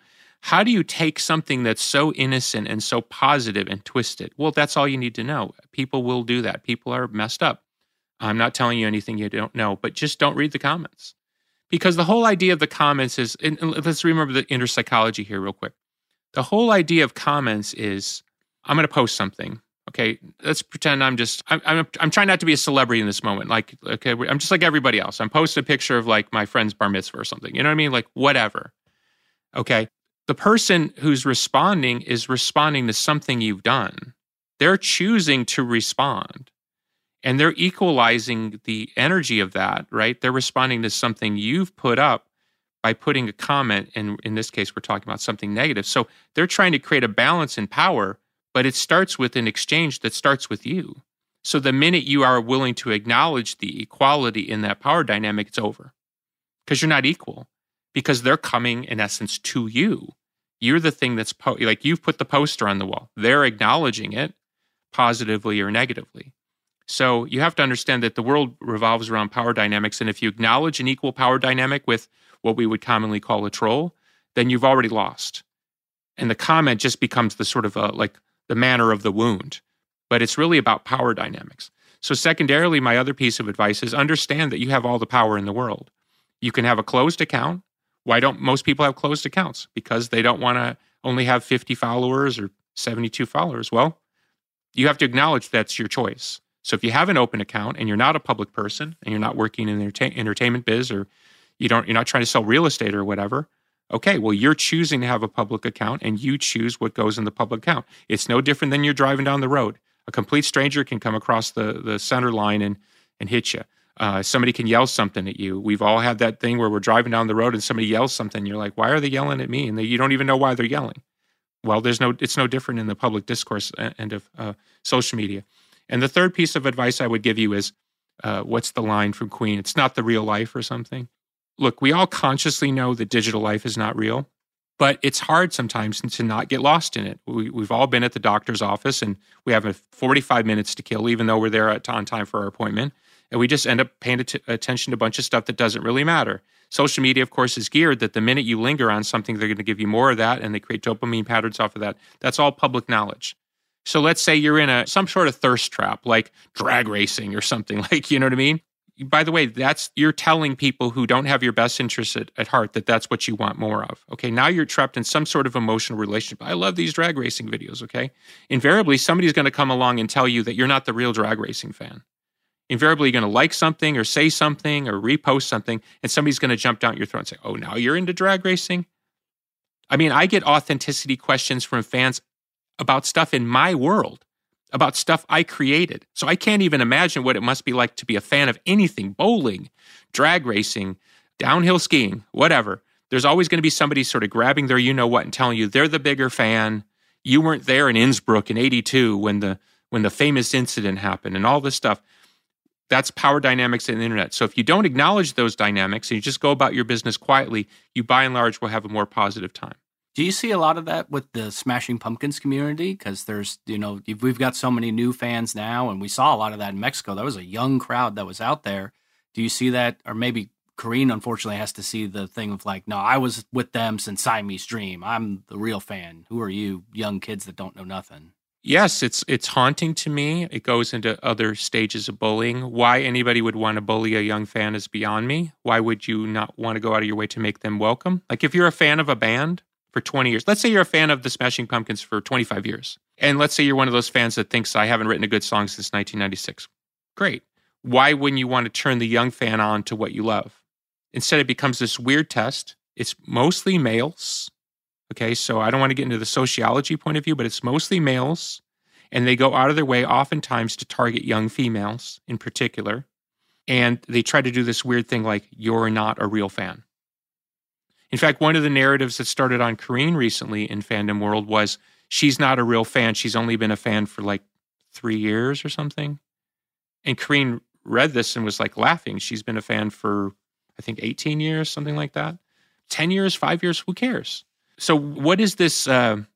take something that's so innocent and so positive and twist it? Well, that's all you need to know. People will do that. People are messed up. I'm not telling you anything you don't know, but just don't read the comments. Because the whole idea of the comments is, and let's remember the inner psychology here real quick. The whole idea of comments is, I'm going to post something. Okay, let's pretend I'm trying not to be a celebrity in this moment. Like, okay, I'm just like everybody else. I'm posting a picture of like my friend's bar mitzvah or something. You know what I mean? Like whatever. Okay, the person who's responding is responding to something you've done. They're choosing to respond. And they're equalizing the energy of that, right? They're responding to something you've put up by putting a comment, and in this case, we're talking about something negative. So they're trying to create a balance in power, but it starts with an exchange that starts with you. So the minute you are willing to acknowledge the equality in that power dynamic, it's over. Because you're not equal. Because they're coming, in essence, to you. You're the thing that's, like you've put the poster on the wall. They're acknowledging it positively or negatively. So you have to understand that the world revolves around power dynamics. And if you acknowledge an equal power dynamic with what we would commonly call a troll, then you've already lost. And the comment just becomes the sort of like the manner of the wound. But it's really about power dynamics. So secondarily, my other piece of advice is understand that you have all the power in the world. You can have a closed account. Why don't most people have closed accounts? Because they don't want to only have 50 followers or 72 followers. Well, you have to acknowledge that's your choice. So if you have an open account and you're not a public person and you're not working in the entertainment biz, or you're not trying to sell real estate or whatever, okay, well, you're choosing to have a public account and you choose what goes in the public account. It's no different than you're driving down the road. A complete stranger can come across the center line and hit you. Somebody can yell something at you. We've all had that thing where we're driving down the road and somebody yells something. You're like, why are they yelling at me? And you don't even know why they're yelling. Well, it's no different in the public discourse end of social media. And the third piece of advice I would give you is, what's the line from Queen? It's not the real life or something. Look, we all consciously know that digital life is not real, but it's hard sometimes to not get lost in it. We've all been at the doctor's office and we have 45 minutes to kill, even though we're there on time for our appointment. And we just end up paying attention to a bunch of stuff that doesn't really matter. Social media, of course, is geared that the minute you linger on something, they're going to give you more of that, and they create dopamine patterns off of that. That's all public knowledge. So let's say you're in some sort of thirst trap, like drag racing or something, like, you know what I mean? By the way, you're telling people who don't have your best interests at heart that that's what you want more of. Okay, now you're trapped in some sort of emotional relationship. I love these drag racing videos, okay? Invariably, somebody's going to come along and tell you that you're not the real drag racing fan. Invariably, you're going to like something or say something or repost something, and somebody's going to jump down your throat and say, oh, now you're into drag racing? I mean, I get authenticity questions from fans about stuff in my world, about stuff I created. So I can't even imagine what it must be like to be a fan of anything, bowling, drag racing, downhill skiing, whatever. There's always going to be somebody sort of grabbing their you-know-what and telling you they're the bigger fan. You weren't there in Innsbruck in '82 when the famous incident happened and all this stuff. That's power dynamics in the internet. So if you don't acknowledge those dynamics and you just go about your business quietly, you by and large will have a more positive time. Do you see a lot of that with the Smashing Pumpkins community? Because there's, we've got so many new fans now, and we saw a lot of that in Mexico. There was a young crowd that was out there. Do you see that? Or maybe Kareen, unfortunately, has to see the thing of like, no, I was with them since Siamese Dream. I'm the real fan. Who are you, young kids that don't know nothing? Yes, it's haunting to me. It goes into other stages of bullying. Why anybody would want to bully a young fan is beyond me. Why would you not want to go out of your way to make them welcome? Like if you're a fan of a band for 20 years, let's say you're a fan of the Smashing Pumpkins for 25 years, and let's say you're one of those fans that thinks I haven't written a good song since 1996. Great. Why wouldn't you want to turn the young fan on to what you love? Instead, it becomes this weird test. It's mostly males. Okay, so I don't want to get into the sociology point of view, but it's mostly males, and they go out of their way oftentimes to target young females in particular, and they try to do this weird thing like, you're not a real fan. In fact, one of the narratives that started on Kareen recently in fandom world was, she's not a real fan, she's only been a fan for like 3 years or something. And Kareen read this and was like laughing. She's been a fan for, I think, 18 years, something like that. 10 years, 5 years, who cares? So what is this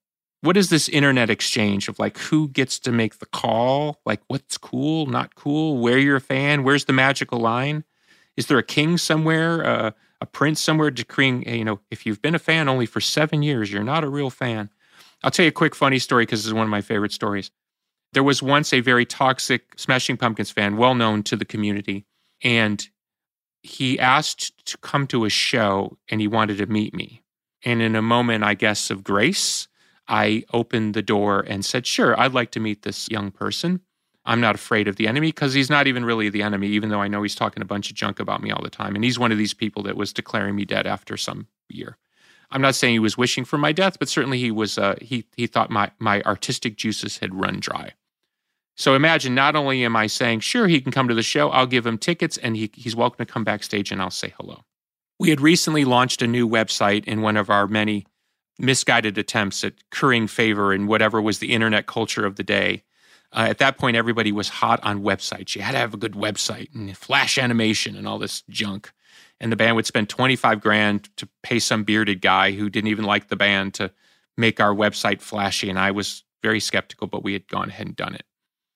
internet exchange of like who gets to make the call? Like what's cool, not cool, where you're a fan, where's the magical line? Is there a king somewhere, a prince somewhere decreeing, hey, if you've been a fan only for 7 years, you're not a real fan? I'll tell you a quick funny story because this is one of my favorite stories. There was once a very toxic Smashing Pumpkins fan, well known to the community, and he asked to come to a show and he wanted to meet me. And in a moment, I guess, of grace, I opened the door and said, sure, I'd like to meet this young person. I'm not afraid of the enemy because he's not even really the enemy, even though I know he's talking a bunch of junk about me all the time. And he's one of these people that was declaring me dead after some year. I'm not saying he was wishing for my death, but certainly he was. He thought my artistic juices had run dry. So imagine, not only am I saying, sure, he can come to the show, I'll give him tickets, and he's welcome to come backstage and I'll say hello. We had recently launched a new website in one of our many misguided attempts at currying favor in whatever was the internet culture of the day. At that point, everybody was hot on websites. You had to have a good website and flash animation and all this junk. And the band would spend $25,000 to pay some bearded guy who didn't even like the band to make our website flashy. And I was very skeptical, but we had gone ahead and done it.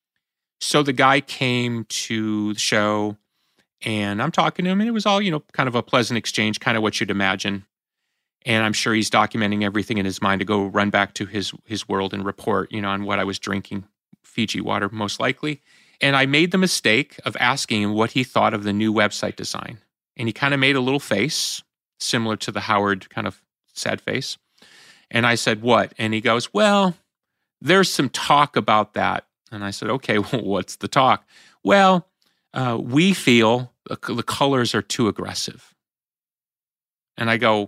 So the guy came to the show, and I'm talking to him, and it was all, kind of a pleasant exchange, kind of what you'd imagine. And I'm sure he's documenting everything in his mind to go run back to his world and report, on what I was drinking, Fiji water most likely. And I made the mistake of asking him what he thought of the new website design. And he kind of made a little face, similar to the Howard kind of sad face. And I said, what? And he goes, well, there's some talk about that. And I said, okay, well, what's the talk? Well, we feel the colors are too aggressive. And I go,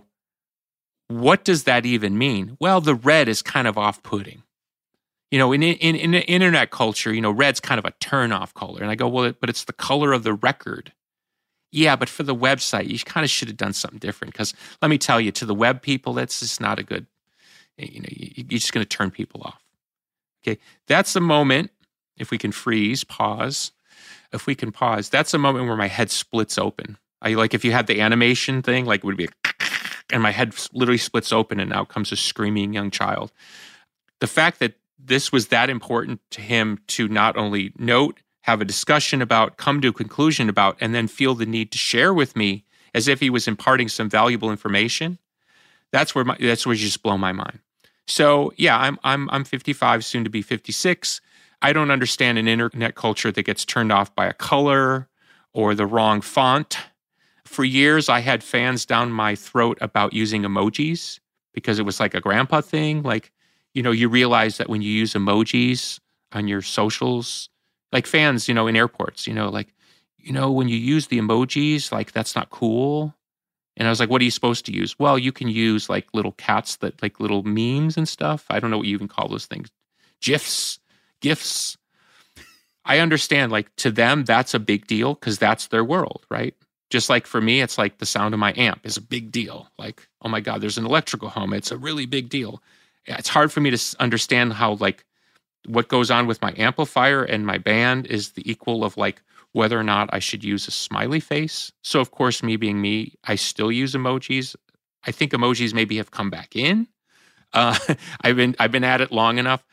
what does that even mean? Well, the red is kind of off-putting. In internet culture, red's kind of a turn-off color. And I go, well, but it's the color of the record. Yeah, but for the website, you kind of should have done something different. Because let me tell you, to the web people, that's just not a good, you're just going to turn people off. Okay, that's the moment If we can freeze, pause. If we can pause, that's a moment where my head splits open. If you had the animation thing, like it would be and my head literally splits open and out comes a screaming young child. The fact that this was that important to him to not only note, have a discussion about, come to a conclusion about, and then feel the need to share with me as if he was imparting some valuable information, that's where you just blow my mind. So yeah, I'm 55, soon to be 56. I don't understand an internet culture that gets turned off by a color or the wrong font. For years, I had fans down my throat about using emojis because it was like a grandpa thing. Like, you realize that when you use emojis on your socials, like fans, in airports, when you use the emojis, like that's not cool. And I was like, what are you supposed to use? Well, you can use like little cats that like little memes and stuff. I don't know what you even call those things. GIFs. I understand, like to them, that's a big deal because that's their world, right? Just like for me, it's like the sound of my amp is a big deal. Like, oh my God, there's an electrical home. It's a really big deal. It's hard for me to understand how like what goes on with my amplifier and my band is the equal of like whether or not I should use a smiley face. So of course, me being me, I still use emojis. I think emojis maybe have come back in. I've been at it long enough.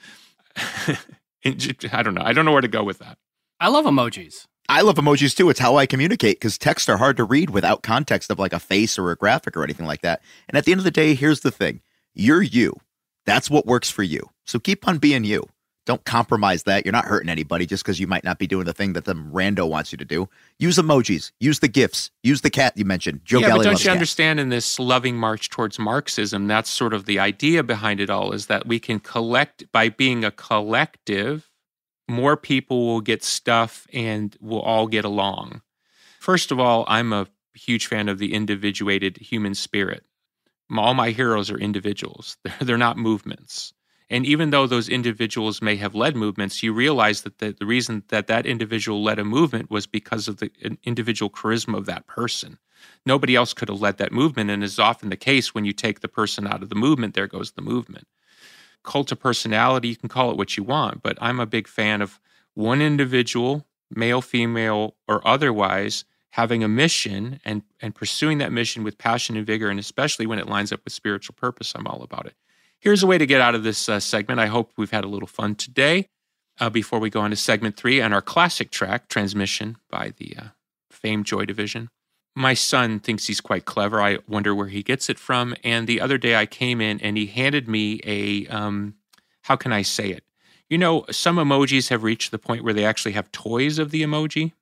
I don't know. I don't know where to go with that. I love emojis. I love emojis too. It's how I communicate because texts are hard to read without context of like a face or a graphic or anything like that. And at the end of the day, here's the thing. You're you. That's what works for you. So keep on being you. Don't compromise that. You're not hurting anybody just because you might not be doing the thing that the rando wants you to do. Use emojis. Use the GIFs. Use the cat you mentioned. Joe Galli but don't loves you cats. understand in this loving march towards Marxism, that's sort of the idea behind it all is that we can collect, by being a collective, more people will get stuff and we'll all get along. First of all, I'm a huge fan of the individuated human spirit. All my heroes are individuals. They're not movements. And even though those individuals may have led movements, you realize that the reason that individual led a movement was because of the individual charisma of that person. Nobody else could have led that movement, and is often the case when you take the person out of the movement, there goes the movement. Cult of personality, you can call it what you want, but I'm a big fan of one individual, male, female, or otherwise, having a mission and pursuing that mission with passion and vigor, and especially when it lines up with spiritual purpose, I'm all about it. Here's a way to get out of this segment. I hope we've had a little fun today. Before we go on to segment 3 and our classic track, Transmission by the famed Joy Division. My son thinks he's quite clever. I wonder where he gets it from. And the other day I came in and he handed me a, how can I say it? Some emojis have reached the point where they actually have toys of the emoji.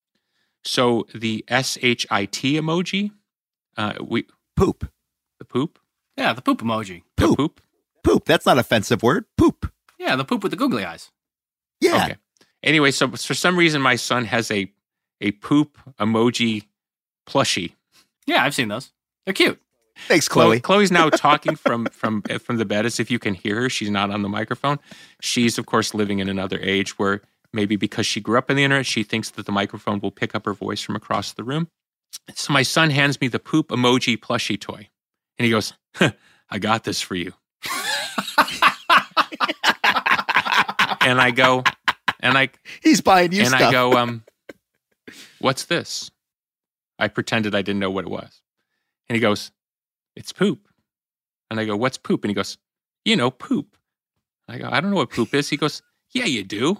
So the SHIT emoji, Poop. The poop? Yeah, the poop emoji. Poop. Poop. Poop. That's not an offensive word. Poop. Yeah, the poop with the googly eyes. Yeah. Okay. Anyway, so for some reason, my son has a poop emoji plushie. Yeah, I've seen those. They're cute. Thanks, Chloe. Chloe's now talking from the bed as if you can hear her. She's not on the microphone. She's, of course, living in another age where maybe because she grew up in the internet, she thinks that the microphone will pick up her voice from across the room. So my son hands me the poop emoji plushie toy. And he goes, I got this for you. And I go, he's buying you and stuff. I go, what's this? I pretended I didn't know what it was. And he goes, it's poop. And I go, what's poop? And he goes, poop. I go, I don't know what poop is. He goes, yeah, you do.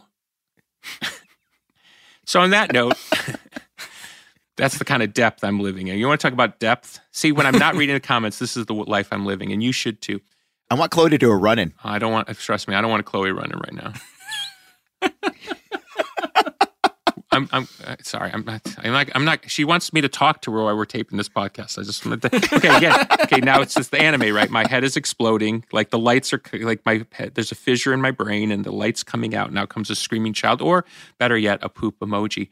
So on that note, that's the kind of depth I'm living in. You want to talk about depth? See, when I'm not reading the comments, this is the life I'm living, and you should too. I want Chloe to do a run-in. Trust me, I don't want Chloe running right now. I'm sorry. I'm not. She wants me to talk to her while we're taping this podcast. I just okay. Now it's just the anime, right? My head is exploding. Like the lights are like my head. There's a fissure in my brain, and the light's coming out. Now comes a screaming child, or better yet, a poop emoji.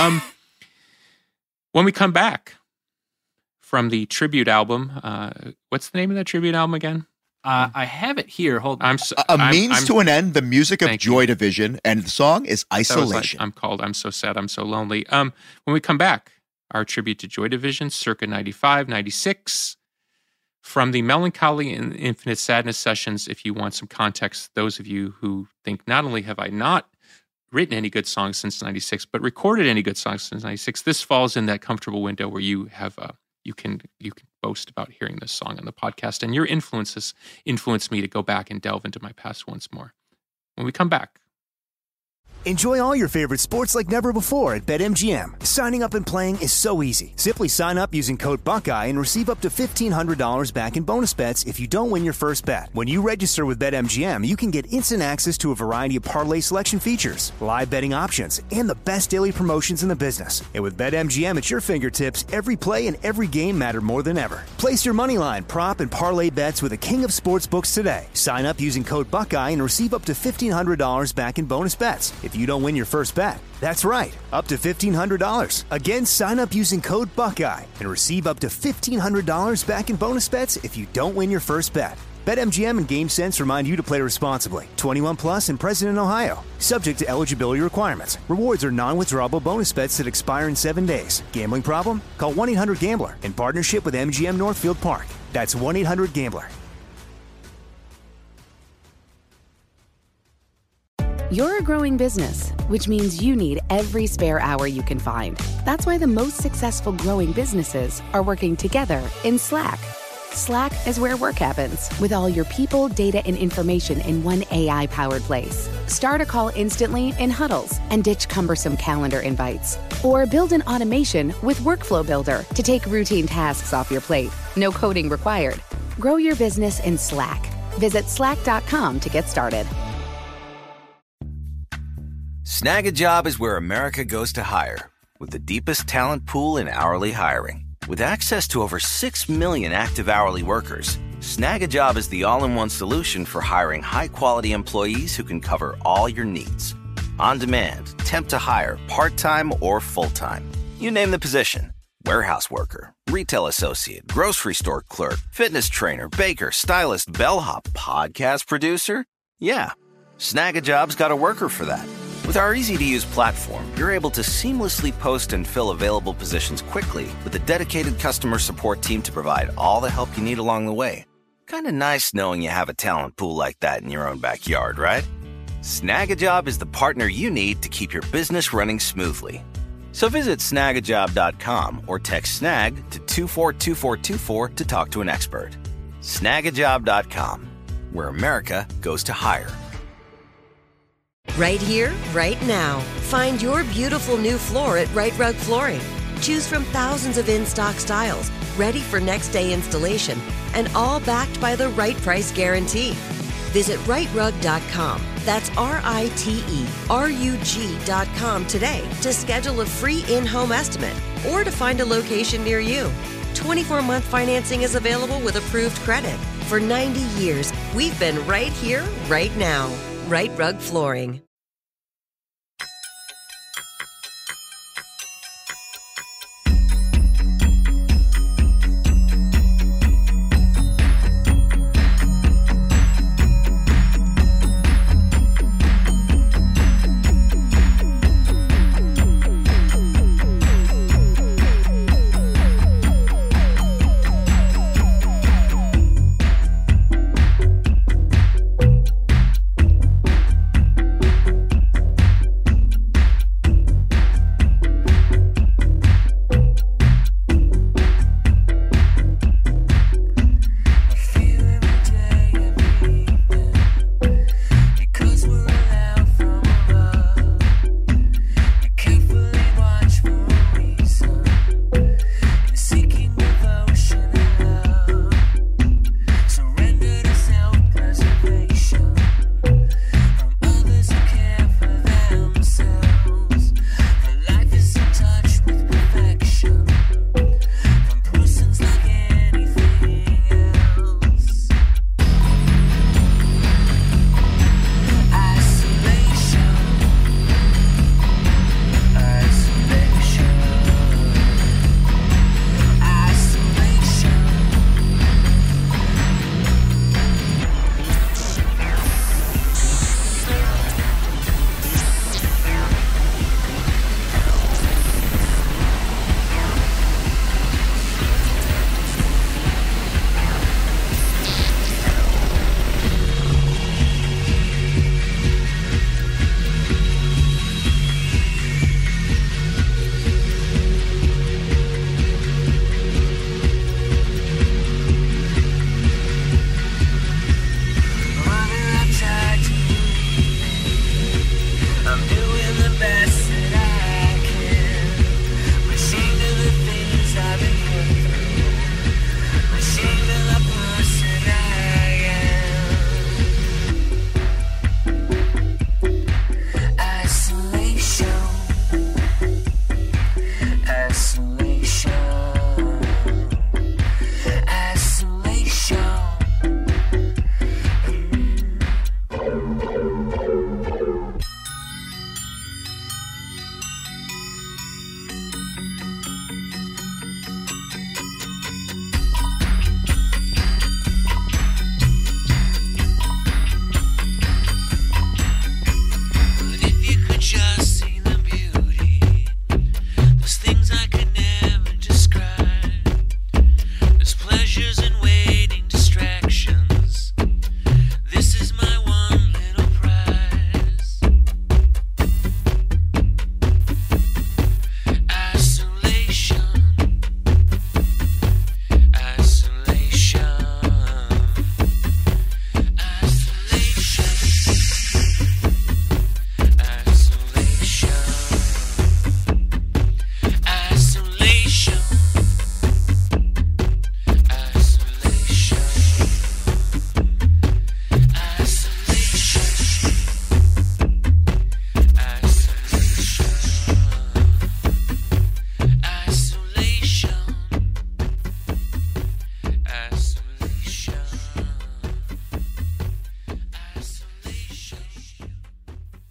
When we come back from the tribute album, what's the name of that tribute album again? I have it here. Hold on. A means to an end, the music of Joy Division, and the song is Isolation. I'm so sad, I'm so lonely. When we come back, our tribute to Joy Division, circa 95, 96, from the Melancholy and Infinite Sadness sessions, if you want some context, those of you who think not only have I not written any good songs since 96, but recorded any good songs since 96. This falls in that comfortable window where you have you can boast about hearing this song on the podcast, and your influences influenced me to go back and delve into my past once more. When we come back. Enjoy all your favorite sports like never before at BetMGM. Signing up and playing is so easy. Simply sign up using code Buckeye and receive up to $1,500 back in bonus bets if you don't win your first bet. When you register with BetMGM, you can get instant access to a variety of parlay selection features, live betting options, and the best daily promotions in the business. And with BetMGM at your fingertips, every play and every game matter more than ever. Place your moneyline, prop, and parlay bets with the king of sportsbooks today. Sign up using code Buckeye and receive up to $1,500 back in bonus bets if you don't win your first bet. That's right, up to $1,500. Again, sign up using code Buckeye and receive up to $1,500 back in bonus bets if you don't win your first bet. BetMGM and GameSense remind you to play responsibly. 21 plus and present in Ohio. Subject to eligibility requirements. Rewards are non-withdrawable bonus bets that expire in 7 days. Gambling problem? Call 1-800-GAMBLER in partnership with MGM Northfield Park. That's 1-800-GAMBLER. You're a growing business, which means you need every spare hour you can find. That's why the most successful growing businesses are working together in Slack. Slack is where work happens, with all your people, data, and information in one AI-powered place. Start a call instantly in huddles and ditch cumbersome calendar invites. Or build an automation with Workflow Builder to take routine tasks off your plate. No coding required. Grow your business in Slack. Visit slack.com to get started. Snag-a-Job is where America goes to hire, with the deepest talent pool in hourly hiring. With access to over 6 million active hourly workers, Snag-a-Job is the all-in-one solution for hiring high-quality employees who can cover all your needs. On demand, temp to hire, part-time or full-time. You name the position. Warehouse worker, retail associate, grocery store clerk, fitness trainer, baker, stylist, bellhop, podcast producer. Yeah, Snag-a-Job's got a worker for that. With our easy-to-use platform, you're able to seamlessly post and fill available positions quickly with a dedicated customer support team to provide all the help you need along the way. Kind of nice knowing you have a talent pool like that in your own backyard, right? Snag-a-Job is the partner you need to keep your business running smoothly. So visit snagajob.com or text SNAG to 242424 to talk to an expert. Snagajob.com, where America goes to hire. Right here, right now. Find your beautiful new floor at Right Rug Flooring. Choose from thousands of in-stock styles, ready for next day installation, and all backed by the right price guarantee. Visit rightrug.com. That's RITERUG.com today to schedule a free in-home estimate or to find a location near you. 24-month financing is available with approved credit. For 90 years, we've been right here, right now. Right Rug Flooring.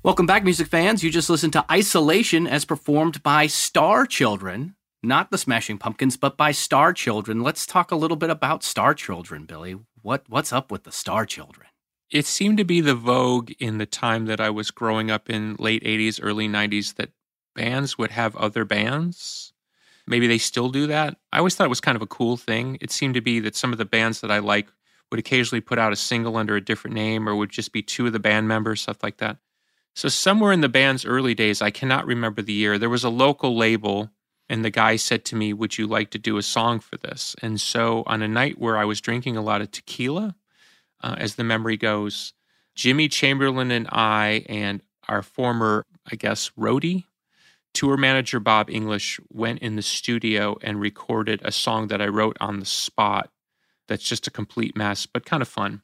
Welcome back, music fans. You just listened to Isolation as performed by Star Children. Not the Smashing Pumpkins, but by Star Children. Let's talk a little bit about Star Children, Billy. What's up with the Star Children? It seemed to be the vogue in the time that I was growing up in late 80s, early 90s, that bands would have other bands. Maybe they still do that. I always thought it was kind of a cool thing. It seemed to be that some of the bands that I like would occasionally put out a single under a different name or would just be two of the band members, stuff like that. So somewhere in the band's early days, I cannot remember the year, there was a local label, and the guy said to me, would you like to do a song for this? And so on a night where I was drinking a lot of tequila, as the memory goes, Jimmy Chamberlin and I and our former, I guess, roadie, tour manager Bob English, went in the studio and recorded a song that I wrote on the spot that's just a complete mess, but kind of fun.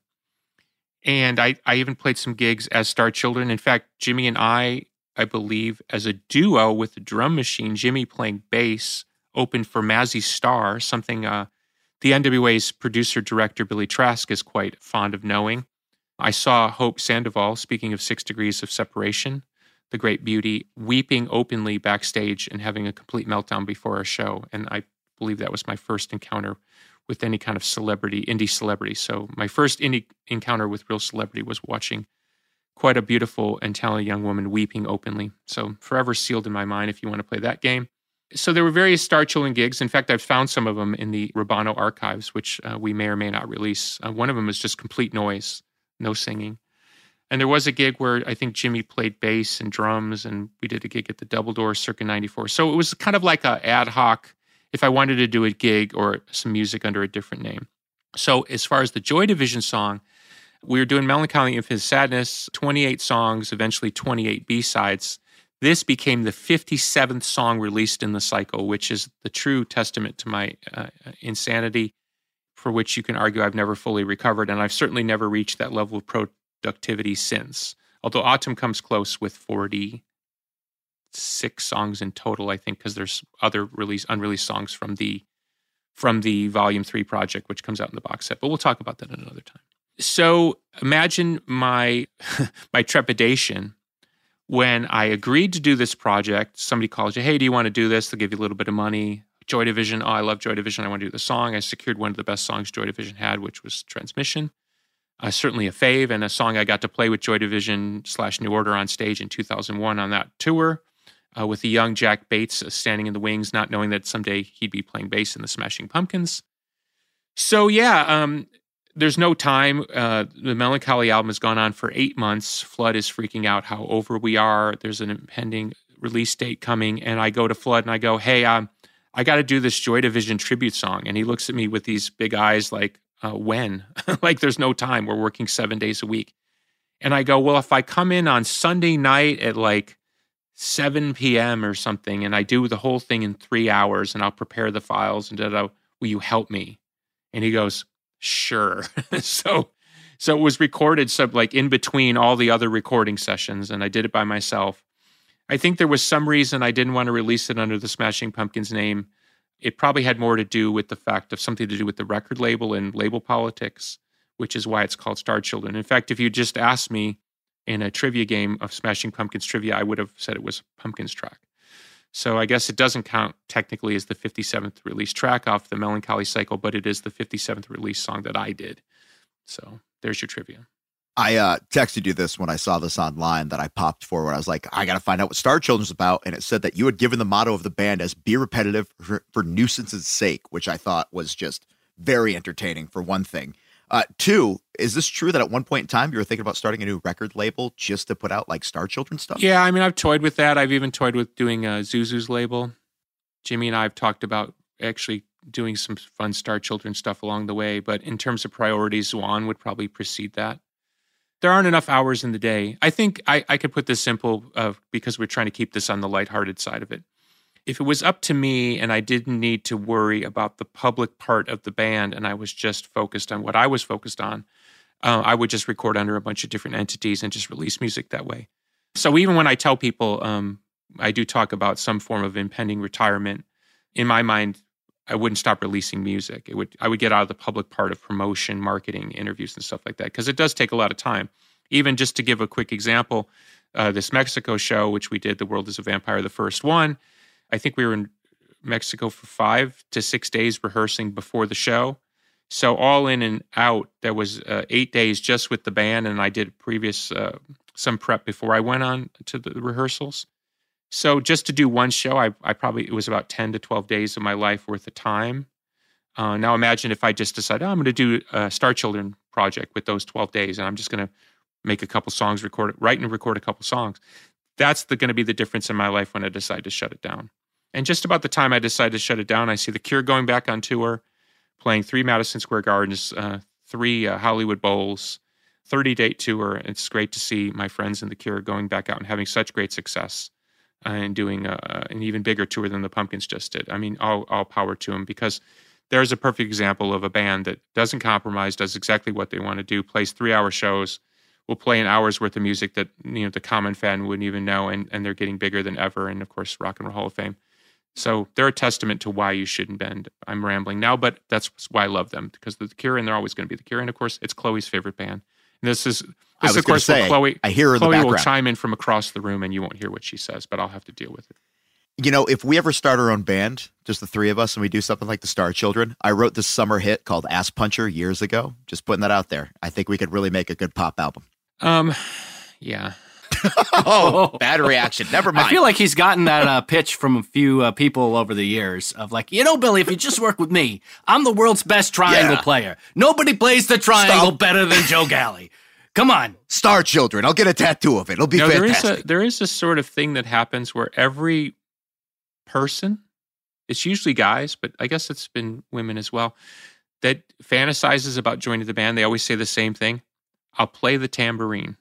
And I even played some gigs as Star Children. In fact, Jimmy and I believe, as a duo with the drum machine, Jimmy playing bass, opened for Mazzy Star, something the NWA's producer-director Billy Trask is quite fond of knowing. I saw Hope Sandoval, speaking of 6 Degrees of Separation, the great beauty, weeping openly backstage and having a complete meltdown before our show. And I believe that was my first encounter with any kind of celebrity, indie celebrity. So my first indie encounter with real celebrity was watching quite a beautiful and talented young woman weeping openly. So forever sealed in my mind if you want to play that game. So there were various Star Children gigs. In fact, I've found some of them in the Rubano archives, which we may or may not release. One of them is just complete noise, no singing. And there was a gig where I think Jimmy played bass and drums, and we did a gig at the Double Door Circa 94. So it was kind of like an ad hoc if I wanted to do a gig or some music under a different name. So as far as the Joy Division song, we were doing Melancholy Infinite Sadness, 28 songs, eventually 28 B-sides. This became the 57th song released in the cycle, which is the true testament to my insanity, for which you can argue I've never fully recovered, and I've certainly never reached that level of productivity since. Although Autumn comes close with 46 songs in total, I think, because there's other unreleased songs from the Volume 3 project, which comes out in the box set. But we'll talk about that another time. So imagine my trepidation when I agreed to do this project. Somebody calls you, hey, do you want to do this? They'll give you a little bit of money. Joy Division, oh, I love Joy Division. I want to do the song. I secured one of the best songs Joy Division had, which was Transmission. Certainly a fave, and a song I got to play with Joy Division / New Order on stage in 2001 on that tour, with the young Jack Bates standing in the wings, not knowing that someday he'd be playing bass in the Smashing Pumpkins. So there's no time. The Melancholy album has gone on for 8 months. Flood is freaking out how over we are. There's an impending release date coming. And I go to Flood and I go, hey, I got to do this Joy Division tribute song. And he looks at me with these big eyes like, when? Like there's no time. We're working 7 days a week. And I go, well, if I come in on Sunday night at like 7 p.m. or something, and I do the whole thing in 3 hours and I'll prepare the files and will you help me? And he goes, sure. So it was recorded in between all the other recording sessions, and I did it by myself. I think there was some reason I didn't want to release it under the Smashing Pumpkins name. It probably had more to do with the fact of something to do with the record label and label politics, which is why it's called Star Children. In fact, if you just asked me in a trivia game of Smashing Pumpkins trivia, I would have said it was a Pumpkins track. So I guess it doesn't count technically as the 57th release track off the Melancholy cycle, but it is the 57th release song that I did. So there's your trivia. I texted you this when I saw this online that I popped forward. I was like, I got to find out what Star Children's about. And it said that you had given the motto of the band as be repetitive for nuisance's sake, which I thought was just very entertaining for one thing. Two, is this true that at one point in time you were thinking about starting a new record label just to put out like Star Children stuff? Yeah, I mean, I've toyed with that. I've even toyed with doing Zuzu's label. Jimmy and I have talked about actually doing some fun Star Children stuff along the way. But in terms of priorities, Zwan would probably precede that. There aren't enough hours in the day. I think I could put this simple because we're trying to keep this on the lighthearted side of it. If it was up to me and I didn't need to worry about the public part of the band and I was just focused on what I was focused on, I would just record under a bunch of different entities and just release music that way. So even when I tell people I do talk about some form of impending retirement, in my mind, I wouldn't stop releasing music. I would get out of the public part of promotion, marketing, interviews, and stuff like that because it does take a lot of time. Even just to give a quick example, this Mexico show, which we did, The World is a Vampire, the first one. I think we were in Mexico for 5 to 6 days rehearsing before the show. So all in and out, there was 8 days just with the band, and I did previous some prep before I went on to the rehearsals. So just to do one show, it was about 10 to 12 days of my life worth of time. Now imagine if I just decided, I'm going to do a Star Children project with those 12 days, and I'm just going to make a couple songs, write and record a couple songs. That's going to be the difference in my life when I decide to shut it down. And just about the time I decide to shut it down, I see The Cure going back on tour, playing 3 Madison Square Gardens, 3 Hollywood Bowls, 30-date tour. It's great to see my friends in The Cure going back out and having such great success and doing an even bigger tour than the Pumpkins just did. I mean, all power to them, because there's a perfect example of a band that doesn't compromise, does exactly what they want to do, plays 3-hour shows, will play an hour's worth of music that the common fan wouldn't even know, and they're getting bigger than ever, and of course, Rock and Roll Hall of Fame. So they're a testament to why you shouldn't bend. I'm rambling now, but that's why I love them, because they're The Cure, and they're always going to be The Cure. And of course, it's Chloe's favorite band. And this is of course where Chloe. I hear her in the background. Will chime in from across the room, and you won't hear what she says, but I'll have to deal with it. If we ever start our own band, just the 3 of us, and we do something like the Star Children, I wrote this summer hit called Ass Puncher years ago. Just putting that out there. I think we could really make a good pop album. Yeah. Oh, bad reaction. Never mind. I feel like he's gotten that pitch from a few people over the years of like, Billy, if you just work with me, I'm the world's best triangle player. Nobody plays the triangle better than Joe Galley. Come on. Star Children. I'll get a tattoo of it. It'll be fantastic. There is a sort of thing that happens where every person, it's usually guys, but I guess it's been women as well, that fantasizes about joining the band. They always say the same thing. I'll play the tambourine.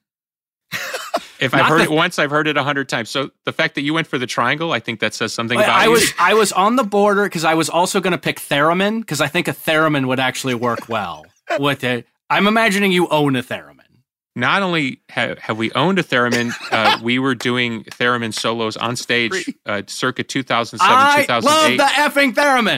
If I've heard it once, I've heard it 100 times. So the fact that you went for the triangle, I think that says something about you. I was on the border because I was also going to pick theremin, because I think a theremin would actually work well with it. I'm imagining you own a theremin. Not only have we owned a theremin, we were doing theremin solos on stage circa 2007, 2008. I love the effing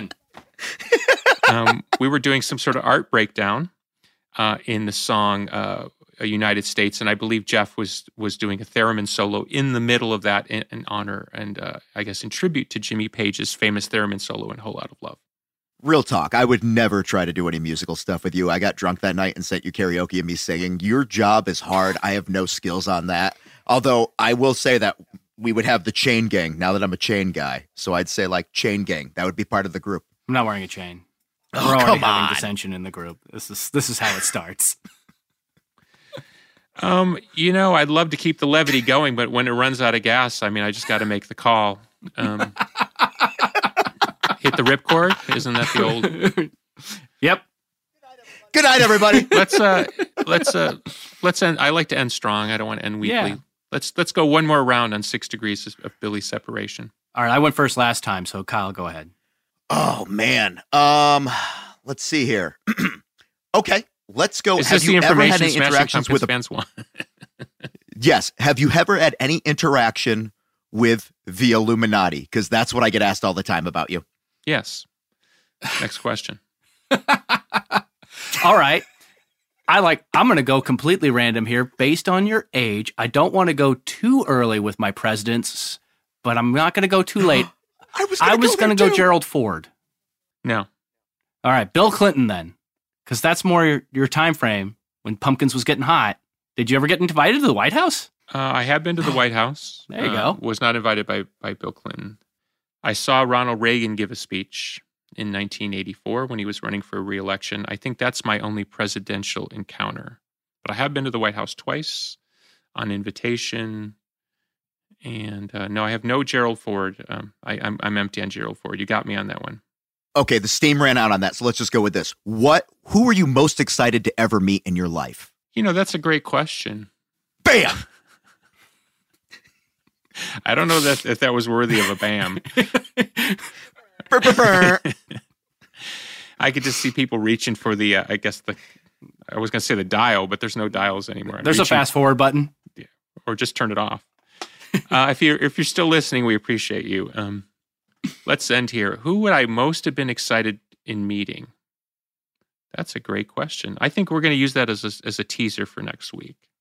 theremin. We were doing some sort of art breakdown in the song United States, and I believe Jeff was doing a theremin solo in the middle of that in honor and I guess in tribute to Jimmy Page's famous theremin solo in Whole Lot of Love. Real talk. I would never try to do any musical stuff with you. I got drunk that night and sent you karaoke of me singing. Your job is hard. I have no skills on that. Although I will say that we would have the chain gang now that I'm a chain guy. So I'd say like chain gang. That would be part of the group. I'm not wearing a chain. We're already having dissension in the group. This is how it starts. I'd love to keep the levity going, but when it runs out of gas, I just got to make the call. Hit the ripcord. Isn't that the old? Yep. Good night, everybody. Let's end. I like to end strong. I don't want to end weakly. Yeah. Let's go one more round on 6 degrees of Billy's separation. All right, I went first last time, so Kyle, go ahead. Oh man. Let's see here. Okay, let's go. Is this the information ever had any interactions with fans want? Yes. Have you ever had any interaction with the Illuminati? Because that's what I get asked all the time about you. Yes. Next question. All right. I'm going to go completely random here based on your age. I don't want to go too early with my presidents, but I'm not going to go too late. I was going to go Gerald Ford. No. All right. Bill Clinton then, because that's more your time frame when Pumpkins was getting hot. Did you ever get invited to the White House? I have been to the White House. There you go. Was not invited by Bill Clinton. I saw Ronald Reagan give a speech in 1984 when he was running for re-election. I think that's my only presidential encounter. But I have been to the White House twice on invitation. And no, I have no Gerald Ford. I'm empty on Gerald Ford. You got me on that one. Okay, the steam ran out on that, so let's just go with this. Who are you most excited to ever meet in your life? That's a great question. Bam! I don't know if that was worthy of a bam. I could just see people reaching for I was going to say the dial, but there's no dials anymore. There's a fast forward button. Yeah, or just turn it off. If you're still listening, we appreciate you. Let's end here. Who would I most have been excited in meeting? That's a great question. I think we're going to use that as a teaser for next week.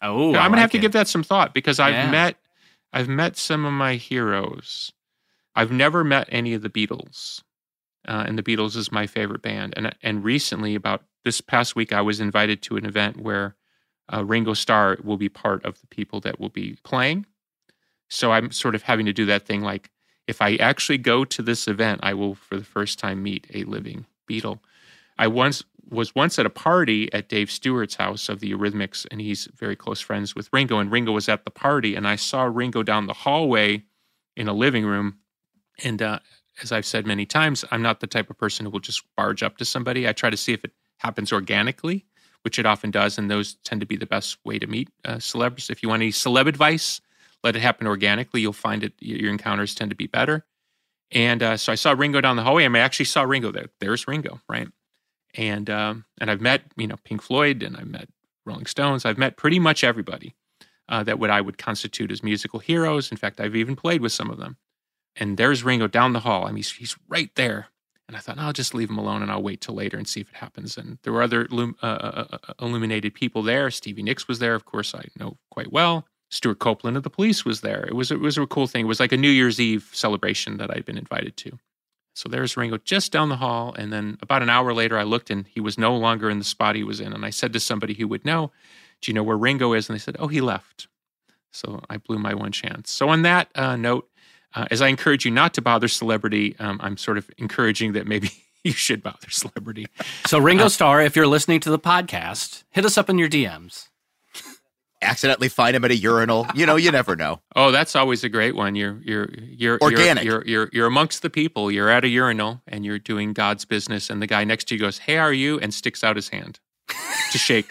Oh, I'm gonna like have to it. give that some thought because Yeah. I've met some of my heroes. I've never met any of the Beatles, and the Beatles is my favorite band. And recently, about this past week, I was invited to an event where Ringo Starr will be part of the people that will be playing. So I'm sort of having to do that thing like, if I actually go to this event, I will, for the first time, meet a living Beatle. I was once at a party at Dave Stewart's house of the Eurythmics, and he's very close friends with Ringo, and Ringo was at the party, and I saw Ringo down the hallway in a living room. And as I've said many times, I'm not the type of person who will just barge up to somebody. I try to see if it happens organically, which it often does, and those tend to be the best way to meet celebs. If you want any celeb advice, let it happen organically. You'll find it. Your encounters tend to be better. And so I saw Ringo down the hallway, and I actually saw Ringo there. There's Ringo, right? And I've met, Pink Floyd, and I've met Rolling Stones. I've met pretty much everybody that I would constitute as musical heroes. In fact, I've even played with some of them. And there's Ringo down the hall. I mean, he's right there. And I thought, I'll just leave him alone, and I'll wait till later and see if it happens. And there were other illuminated people there. Stevie Nicks was there, of course, I know quite well. Stuart Copeland of the Police was there. It was a cool thing. It was like a New Year's Eve celebration that I'd been invited to. So there's Ringo just down the hall. And then about an hour later, I looked, and he was no longer in the spot he was in. And I said to somebody who would know, do you know where Ringo is? And they said, he left. So I blew my one chance. So on that note, as I encourage you not to bother celebrity, I'm sort of encouraging that maybe you should bother celebrity. So Ringo Starr, if you're listening to the podcast, hit us up in your DMs. Accidentally find him at a urinal. You never know. Oh, that's always a great one. You're organic. You're amongst the people. You're at a urinal and you're doing God's business, and the guy next to you goes, "Hey, how are you?" and sticks out his hand to shake.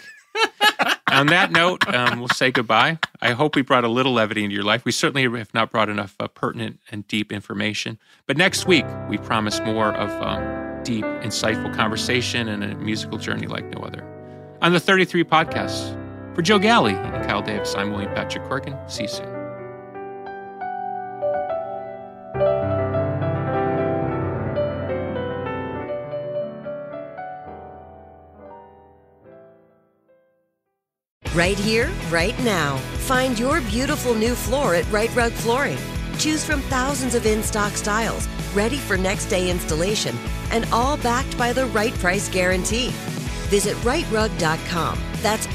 On that note, we'll say goodbye. I hope we brought a little levity into your life. We certainly have not brought enough pertinent and deep information. But next week, we promise more of deep, insightful conversation and a musical journey like no other. On the 33 Podcast, for Joe Galley and Kyle Davis, I'm William Patrick Corgan. See you soon. Right here, right now. Find your beautiful new floor at Right Rug Flooring. Choose from thousands of in-stock styles, ready for next day installation, and all backed by the right price guarantee. Visit rightrug.com. That's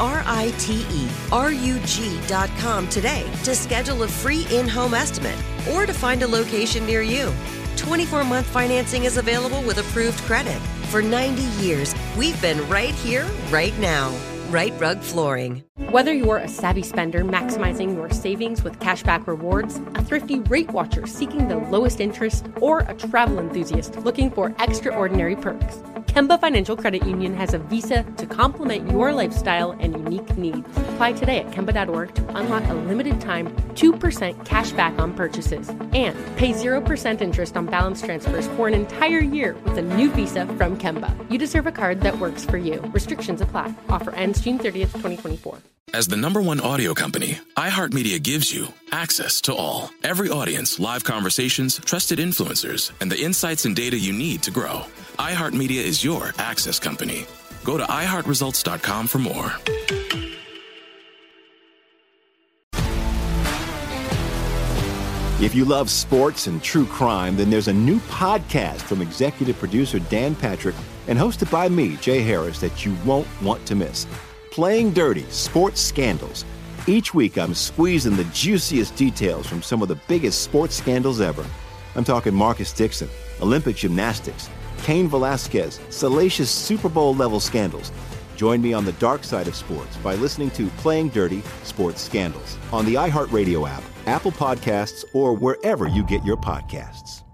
RITERUG.com today to schedule a free in-home estimate or to find a location near you. 24-month financing is available with approved credit. For 90 years, we've been right here, right now. Right Rug Flooring. Whether you're a savvy spender maximizing your savings with cashback rewards, a thrifty rate watcher seeking the lowest interest, or a travel enthusiast looking for extraordinary perks, Kemba Financial Credit Union has a visa to complement your lifestyle and unique needs. Apply today at Kemba.org to unlock a limited time 2% cash back on purchases and pay 0% interest on balance transfers for an entire year with a new visa from Kemba. You deserve a card that works for you. Restrictions apply. Offer ends June 30th, 2024. As the #1 audio company, iHeartMedia gives you access to all. Every audience, live conversations, trusted influencers, and the insights and data you need to grow. iHeartMedia is your access company. Go to iHeartResults.com for more. If you love sports and true crime, then there's a new podcast from executive producer Dan Patrick and hosted by me, Jay Harris, that you won't want to miss. Playing Dirty: Sports Scandals. Each week, I'm squeezing the juiciest details from some of the biggest sports scandals ever. I'm talking Marcus Dixon, Olympic gymnastics, Cain Velasquez, salacious Super Bowl-level scandals. Join me on the dark side of sports by listening to Playing Dirty: Sports Scandals on the iHeartRadio app, Apple Podcasts, or wherever you get your podcasts.